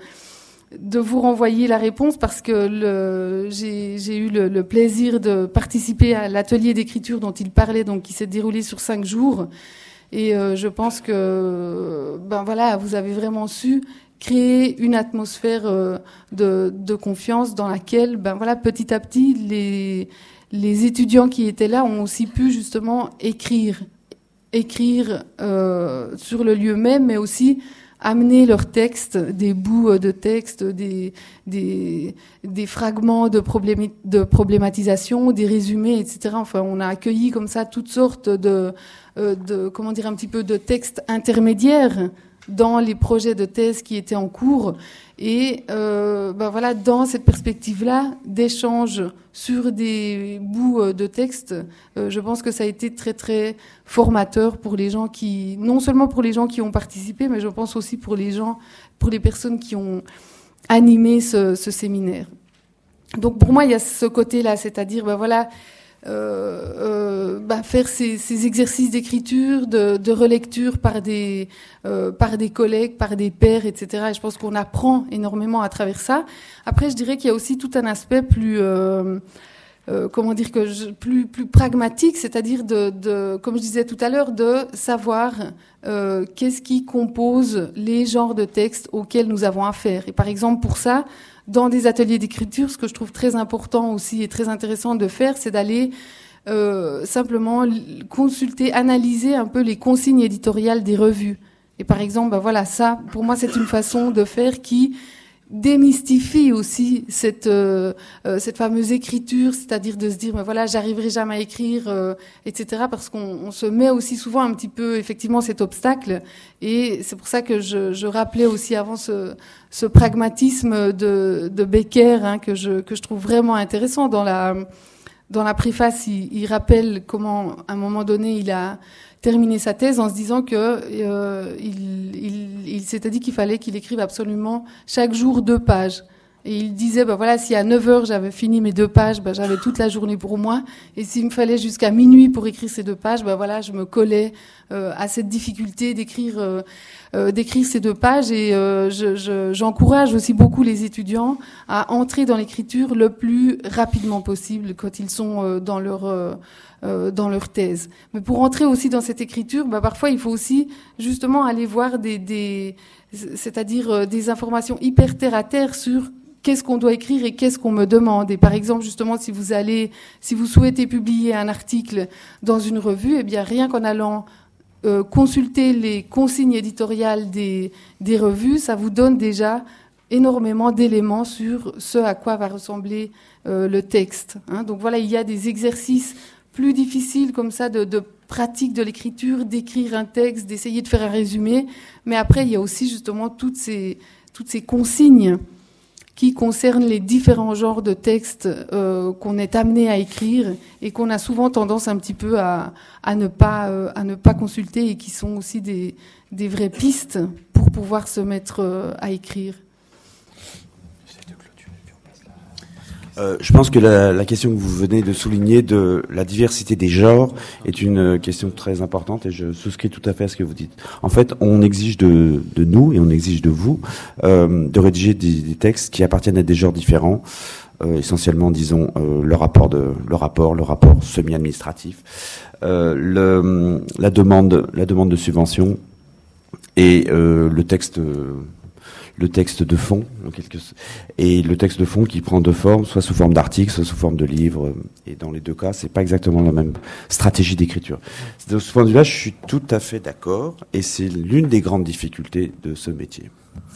de vous renvoyer la réponse parce que le, j'ai, j'ai eu le, le plaisir de participer à l'atelier d'écriture dont il parlait, donc qui s'est déroulé sur cinq jours. Et euh, je pense que ben voilà, vous avez vraiment su créer une atmosphère euh, de, de confiance dans laquelle ben voilà, petit à petit les les étudiants qui étaient là ont aussi pu justement écrire, écrire euh, sur le lieu même, mais aussi amener leurs textes, des bouts de textes, des, des, des fragments de, problém- de problématisation, des résumés, et cetera. Enfin, on a accueilli comme ça toutes sortes de, euh, de comment dire, un petit peu de textes intermédiaires dans les projets de thèse qui étaient en cours. Et euh, ben voilà, dans cette perspective-là d'échange sur des bouts de texte, euh, je pense que ça a été très très formateur pour les gens qui, non seulement pour les gens qui ont participé, mais je pense aussi pour les gens, pour les personnes qui ont animé ce, ce séminaire. Donc pour moi, il y a ce côté-là, c'est-à-dire ben voilà, euh, euh, bah, faire ces, ces exercices d'écriture, de, de relecture par des euh, par des collègues, par des pairs, et cetera. Et je pense qu'on apprend énormément à travers ça. Après, je dirais qu'il y a aussi tout un aspect plus euh, euh, comment dire que je, plus plus pragmatique, c'est-à-dire de, de comme je disais tout à l'heure, de savoir euh, qu'est-ce qui compose les genres de textes auxquels nous avons affaire. Et par exemple, pour ça, dans des ateliers d'écriture, ce que je trouve très important aussi et très intéressant de faire, c'est d'aller euh, simplement consulter, analyser un peu les consignes éditoriales des revues. Et par exemple, ben voilà, ça, pour moi, c'est une façon de faire qui démystifie aussi cette euh, euh, cette fameuse écriture, c'est-à-dire de se dire, ben voilà, j'arriverai jamais à écrire, euh, et cetera. Parce qu'on on se met aussi souvent un petit peu, effectivement, cet obstacle. Et c'est pour ça que je, je rappelais aussi avant ce, ce pragmatisme de, de Becker, hein, que je que je trouve vraiment intéressant dans la dans la préface. Il, il rappelle comment, à un moment donné, il a terminé sa thèse en se disant que euh, il, il, il s'était dit qu'il fallait qu'il écrive absolument chaque jour deux pages. Et il disait, ben voilà, si à neuf heures j'avais fini mes deux pages, ben j'avais toute la journée pour moi. Et s'il me fallait jusqu'à minuit pour écrire ces deux pages, ben voilà, je me collais euh, à cette difficulté d'écrire euh, euh, d'écrire ces deux pages. Et euh, je, je, j'encourage aussi beaucoup les étudiants à entrer dans l'écriture le plus rapidement possible quand ils sont euh, dans leur euh, euh, dans leur thèse. Mais pour entrer aussi dans cette écriture, ben parfois il faut aussi justement aller voir des, des c'est-à-dire euh, des informations hyper terre à terre sur qu'est-ce qu'on doit écrire et qu'est-ce qu'on me demande. Et par exemple, justement, si vous allez, si vous souhaitez publier un article dans une revue, eh bien, rien qu'en allant euh, consulter les consignes éditoriales des, des revues, ça vous donne déjà énormément d'éléments sur ce à quoi va ressembler euh, le texte. Hein. Donc voilà, il y a des exercices plus difficiles comme ça de, de pratique de l'écriture, d'écrire un texte, d'essayer de faire un résumé. Mais après, il y a aussi justement toutes ces, toutes ces consignes qui concerne les différents genres de textes euh, qu'on est amené à écrire et qu'on a souvent tendance un petit peu à, à ne pas euh, à ne pas consulter et qui sont aussi des, des vraies pistes pour pouvoir se mettre euh, à écrire. Euh, je pense que la, la question que vous venez de souligner de la diversité des genres est une question très importante et je souscris tout à fait à ce que vous dites. En fait, on exige de, de nous et on exige de vous euh, de rédiger des, des textes qui appartiennent à des genres différents, euh, essentiellement, disons, euh, le rapport de le rapport, le rapport semi-administratif, euh, le, la demande, la demande de subvention et euh, le texte. Euh, le texte de fond, en quelque... et le texte de fond qui prend deux formes, soit sous forme d'article, soit sous forme de livre, et dans les deux cas, c'est pas exactement la même stratégie d'écriture. De ce point de vue-là, je suis tout à fait d'accord, et c'est l'une des grandes difficultés de ce métier.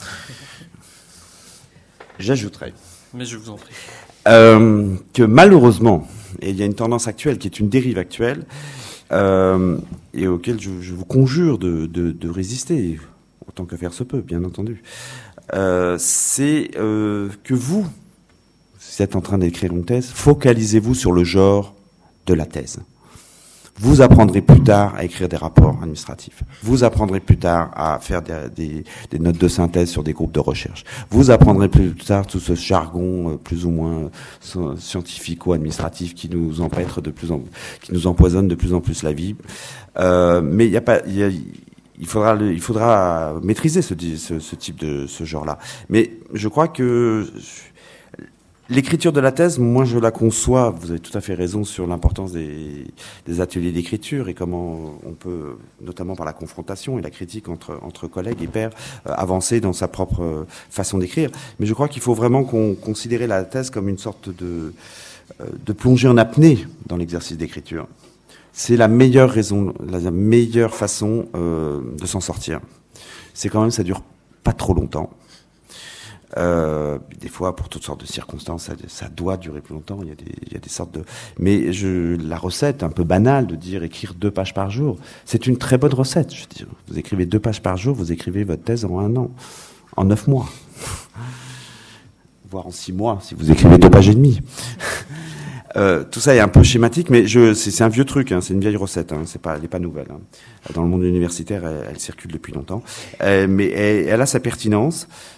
J'ajouterais, mais je vous en prie, euh, que malheureusement, et il y a une tendance actuelle qui est une dérive actuelle, euh, et auquel je, je vous conjure de, de, de résister, autant que faire se peut, bien entendu. Euh, c'est euh, que vous, vous êtes en train d'écrire une thèse, focalisez-vous sur le genre de la thèse. Vous apprendrez plus tard à écrire des rapports administratifs. Vous apprendrez plus tard à faire des, des, des notes de synthèse sur des groupes de recherche. Vous apprendrez plus tard tout ce jargon euh, plus ou moins euh, scientifico-administratif qui nous empêtre de plus en, qui nous empoisonne de plus en plus la vie. Euh, mais il y a pas, il y a, Il faudra, le, il faudra maîtriser ce, ce, ce type de ce genre-là. Mais je crois que l'écriture de la thèse, moi je la conçois. Vous avez tout à fait raison sur l'importance des, des ateliers d'écriture et comment on peut, notamment par la confrontation et la critique entre entre collègues et pairs, euh, avancer dans sa propre euh, façon d'écrire. Mais je crois qu'il faut vraiment qu'on considérer la thèse comme une sorte de euh, de plongée en apnée dans l'exercice d'écriture. C'est la meilleure raison, la meilleure façon euh, de s'en sortir. C'est quand même, ça dure pas trop longtemps. Euh, des fois, pour toutes sortes de circonstances, ça, ça doit durer plus longtemps. Il y a des, il y a des sortes de. Mais je, la recette un peu banale de dire écrire deux pages par jour, c'est une très bonne recette. Je veux dire, vous écrivez deux pages par jour, vous écrivez votre thèse en un an, en neuf mois, voire en six mois si vous écrivez deux pages et demie. Euh, tout ça est un peu schématique, mais je, c'est, c'est un vieux truc, hein, c'est une vieille recette, hein, c'est pas, elle n'est pas nouvelle. Hein. Dans le monde universitaire, elle, elle circule depuis longtemps, euh, mais elle, elle a sa pertinence.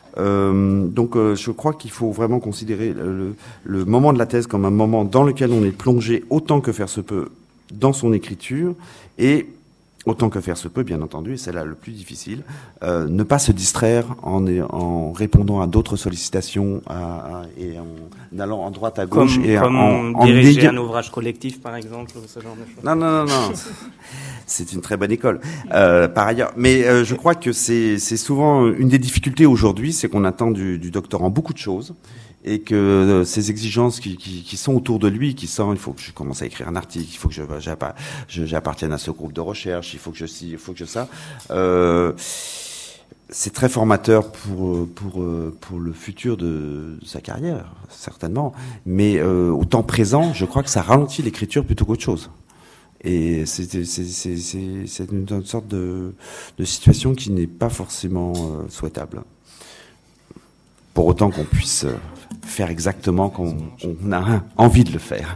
Euh, donc, euh, je crois qu'il faut vraiment considérer le, le moment de la thèse comme un moment dans lequel on est plongé autant que faire se peut dans son écriture et autant que faire se peut, bien entendu, et c'est là le plus difficile, euh, ne pas se distraire en, en répondant à d'autres sollicitations à, à, et en allant en droite à gauche. Comme, et comme en, en diriger en... un ouvrage collectif, par exemple, ou ce genre de choses. Non, non, non, non. C'est une très bonne école, euh, par ailleurs. Mais euh, je crois que c'est, c'est souvent une des difficultés aujourd'hui, c'est qu'on attend du, du doctorant beaucoup de choses. Et que euh, ces exigences qui, qui, qui sont autour de lui, qui sont, il faut que je commence à écrire un article, il faut que je, je j'appartienne à ce groupe de recherche, il faut que je il faut que je ça. Euh, c'est très formateur pour pour pour le futur de sa carrière, certainement. Mais euh, au temps présent, je crois que ça ralentit l'écriture plutôt qu'autre chose. Et c'est c'est c'est c'est, c'est une, une sorte de de situation qui n'est pas forcément euh, souhaitable. Pour autant qu'on puisse faire exactement comme on a envie de le faire.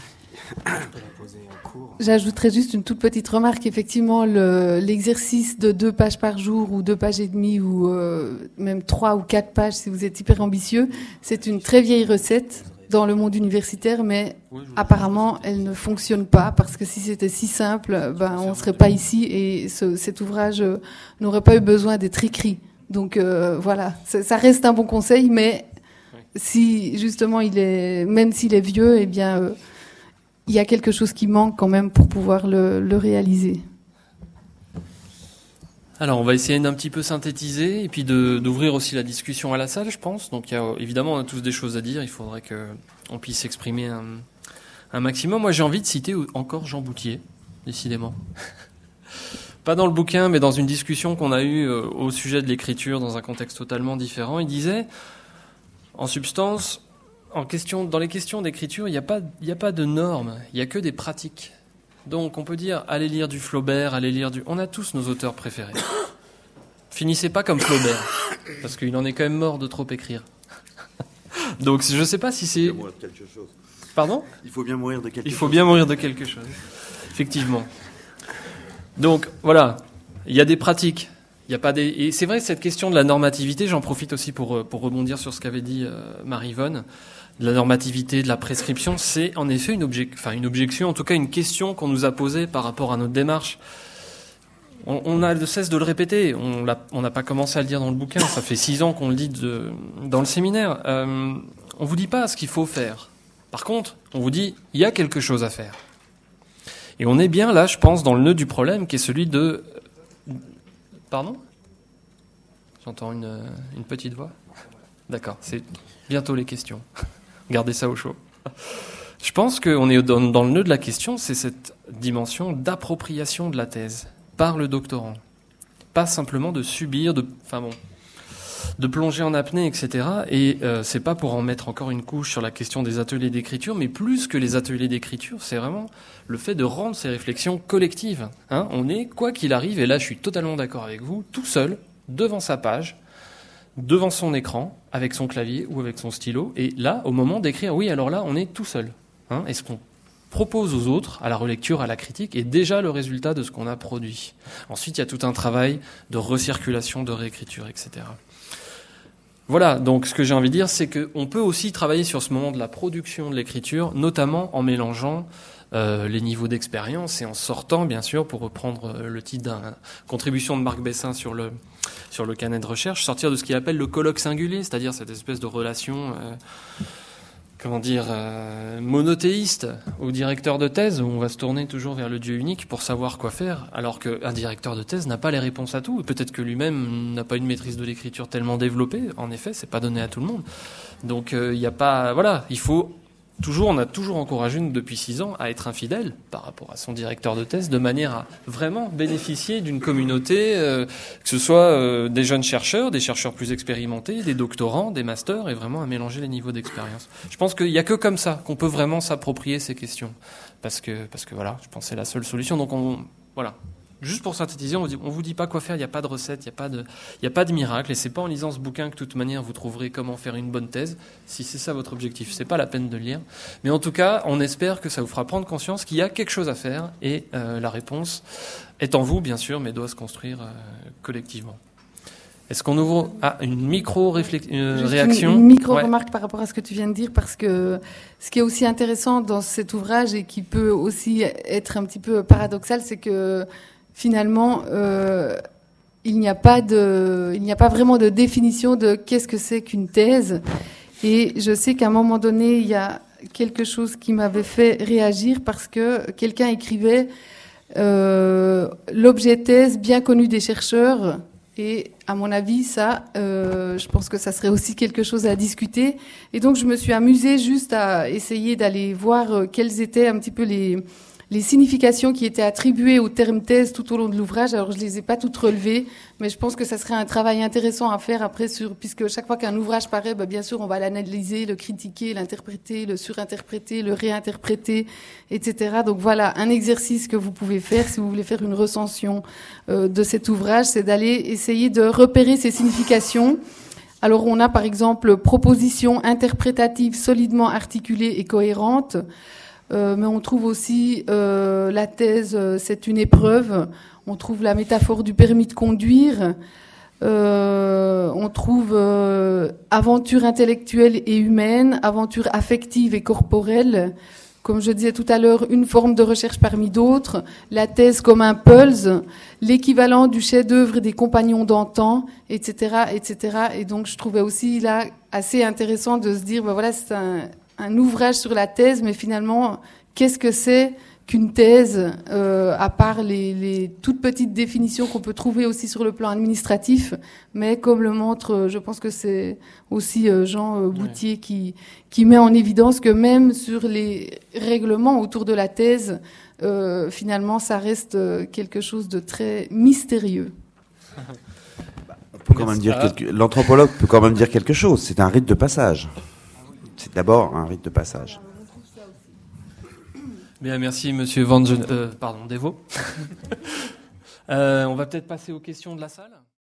J'ajouterais juste une toute petite remarque. Effectivement, le, l'exercice de deux pages par jour ou deux pages et demie ou euh, même trois ou quatre pages si vous êtes hyper ambitieux, c'est une très vieille recette dans le monde universitaire, mais apparemment elle ne fonctionne pas parce que si c'était si simple, ben on serait pas ici et ce, cet ouvrage euh, n'aurait pas eu besoin d'être écrit. Donc euh, voilà, ça, ça reste un bon conseil, mais si justement il est, même s'il est vieux, eh bien euh, il y a quelque chose qui manque quand même pour pouvoir le, le réaliser. Alors on va essayer d'un petit peu synthétiser et puis de, d'ouvrir aussi la discussion à la salle, je pense. Donc il y a, évidemment on a tous des choses à dire, il faudrait que on puisse s'exprimer un, un maximum. Moi j'ai envie de citer encore Jean Bouthier, décidément. Pas dans le bouquin, mais dans une discussion qu'on a eue au sujet de l'écriture dans un contexte totalement différent. Il disait, en substance, en question, dans les questions d'écriture, il n'y a pas, il n'y a pas de normes, il n'y a que des pratiques. Donc on peut dire, allez lire du Flaubert, allez lire du... On a tous nos auteurs préférés. Finissez pas comme Flaubert, parce qu'il en est quand même mort de trop écrire. Donc je ne sais pas si c'est... Il faut bien mourir de quelque chose. Pardon ? Il faut bien mourir de quelque chose. Il faut bien mourir de quelque chose, effectivement. Donc voilà, il y a des pratiques, il y a pas des et c'est vrai cette question de la normativité, j'en profite aussi pour pour rebondir sur ce qu'avait dit euh, Marie-Yvonne, de la normativité, de la prescription, c'est en effet une objec enfin une objection, en tout cas une question qu'on nous a posée par rapport à notre démarche. On, on a de cesse de le répéter, on l'a on n'a pas commencé à le dire dans le bouquin, ça fait six ans qu'on le dit de, dans le séminaire. Euh, on vous dit pas ce qu'il faut faire. Par contre, on vous dit il y a quelque chose à faire. Et on est bien là, je pense, dans le nœud du problème, qui est celui de... Pardon ? J'entends une, une petite voix. D'accord, c'est bientôt les questions. Gardez ça au chaud. Je pense qu'on est dans, dans le nœud de la question, c'est cette dimension d'appropriation de la thèse par le doctorant. Pas simplement de subir, de... Enfin bon... de plonger en apnée, et cetera. Et euh, c'est pas pour en mettre encore une couche sur la question des ateliers d'écriture, mais plus que les ateliers d'écriture, c'est vraiment le fait de rendre ces réflexions collectives. Hein, on est, quoi qu'il arrive, et là je suis totalement d'accord avec vous, tout seul, devant sa page, devant son écran, avec son clavier ou avec son stylo, et là, au moment d'écrire, oui, alors là, on est tout seul. Hein, et ce qu'on propose aux autres, à la relecture, à la critique, est déjà le résultat de ce qu'on a produit. Ensuite, il y a tout un travail de recirculation, de réécriture, et cetera. Voilà, donc ce que j'ai envie de dire, c'est qu'on peut aussi travailler sur ce moment de la production de l'écriture, notamment en mélangeant euh, les niveaux d'expérience et en sortant, bien sûr, pour reprendre le titre d'une contribution de Marc Bessin sur le, sur le canet de recherche, sortir de ce qu'il appelle le colloque singulier, c'est-à-dire cette espèce de relation... Euh, comment dire, euh, monothéiste au directeur de thèse, où on va se tourner toujours vers le Dieu unique pour savoir quoi faire, alors qu'un directeur de thèse n'a pas les réponses à tout, et peut-être que lui-même n'a pas une maîtrise de l'écriture tellement développée. En effet, c'est pas donné à tout le monde. Donc il euh, n'y a pas, voilà, il faut toujours, on a toujours encouragé depuis six ans à être infidèle par rapport à son directeur de thèse, de manière à vraiment bénéficier d'une communauté, euh, que ce soit euh, des jeunes chercheurs, des chercheurs plus expérimentés, des doctorants, des masters, et vraiment à mélanger les niveaux d'expérience. Je pense qu'il n'y a que comme ça qu'on peut vraiment s'approprier ces questions, parce que parce que voilà, je pense que c'est la seule solution. Donc on, voilà. Juste pour synthétiser, on ne vous dit pas quoi faire, il n'y a pas de recette, il n'y a pas de, il n'y a pas de miracle, et c'est pas en lisant ce bouquin que de toute manière vous trouverez comment faire une bonne thèse, si c'est ça votre objectif, c'est pas la peine de le lire. Mais en tout cas, on espère que ça vous fera prendre conscience qu'il y a quelque chose à faire, et euh, la réponse est en vous, bien sûr, mais doit se construire euh, collectivement. Est-ce qu'on ouvre ah, une micro-réaction Une, une micro-remarque ouais. par rapport à ce que tu viens de dire, parce que ce qui est aussi intéressant dans cet ouvrage et qui peut aussi être un petit peu paradoxal, c'est que finalement, euh, il n'y a pas de, il n'y a pas vraiment de définition de qu'est-ce que c'est qu'une thèse. Et je sais qu'à un moment donné, il y a quelque chose qui m'avait fait réagir parce que quelqu'un écrivait euh, l'objet thèse bien connu des chercheurs. Et à mon avis, ça, euh, je pense que ça serait aussi quelque chose à discuter. Et donc, je me suis amusée juste à essayer d'aller voir euh, quelles étaient un petit peu les, les significations qui étaient attribuées au terme thèse tout au long de l'ouvrage. Alors, je les ai pas toutes relevées, mais je pense que ça serait un travail intéressant à faire après sur, puisque chaque fois qu'un ouvrage paraît, bah, bien sûr, on va l'analyser, le critiquer, l'interpréter, le surinterpréter, le réinterpréter, et cetera. Donc voilà, un exercice que vous pouvez faire si vous voulez faire une recension euh, de cet ouvrage, c'est d'aller essayer de repérer ces significations. Alors, on a par exemple proposition interprétative solidement articulée et cohérente. Euh, mais on trouve aussi euh, la thèse, euh, c'est une épreuve. On trouve la métaphore du permis de conduire. Euh, on trouve euh, aventure intellectuelle et humaine, aventure affective et corporelle. Comme je disais tout à l'heure, une forme de recherche parmi d'autres. La thèse comme un pulse, l'équivalent du chef-d'œuvre des compagnons d'antan, et cetera, et cetera. Et donc, je trouvais aussi là assez intéressant de se dire, ben voilà, c'est un un ouvrage sur la thèse, mais finalement, qu'est-ce que c'est qu'une thèse, euh, à part les, les toutes petites définitions qu'on peut trouver aussi sur le plan administratif, mais comme le montre, je pense que c'est aussi euh, Jean euh, Boutier ouais. qui, qui met en évidence que même sur les règlements autour de la thèse, euh, finalement, ça reste quelque chose de très mystérieux. On peut quand même dire quelque... L'anthropologue peut quand même dire quelque chose, c'est un rite de passage. C'est d'abord un rite de passage. Bien, merci Monsieur Van Gen... euh, pardon, Devaux. euh, on va peut-être passer aux questions de la salle.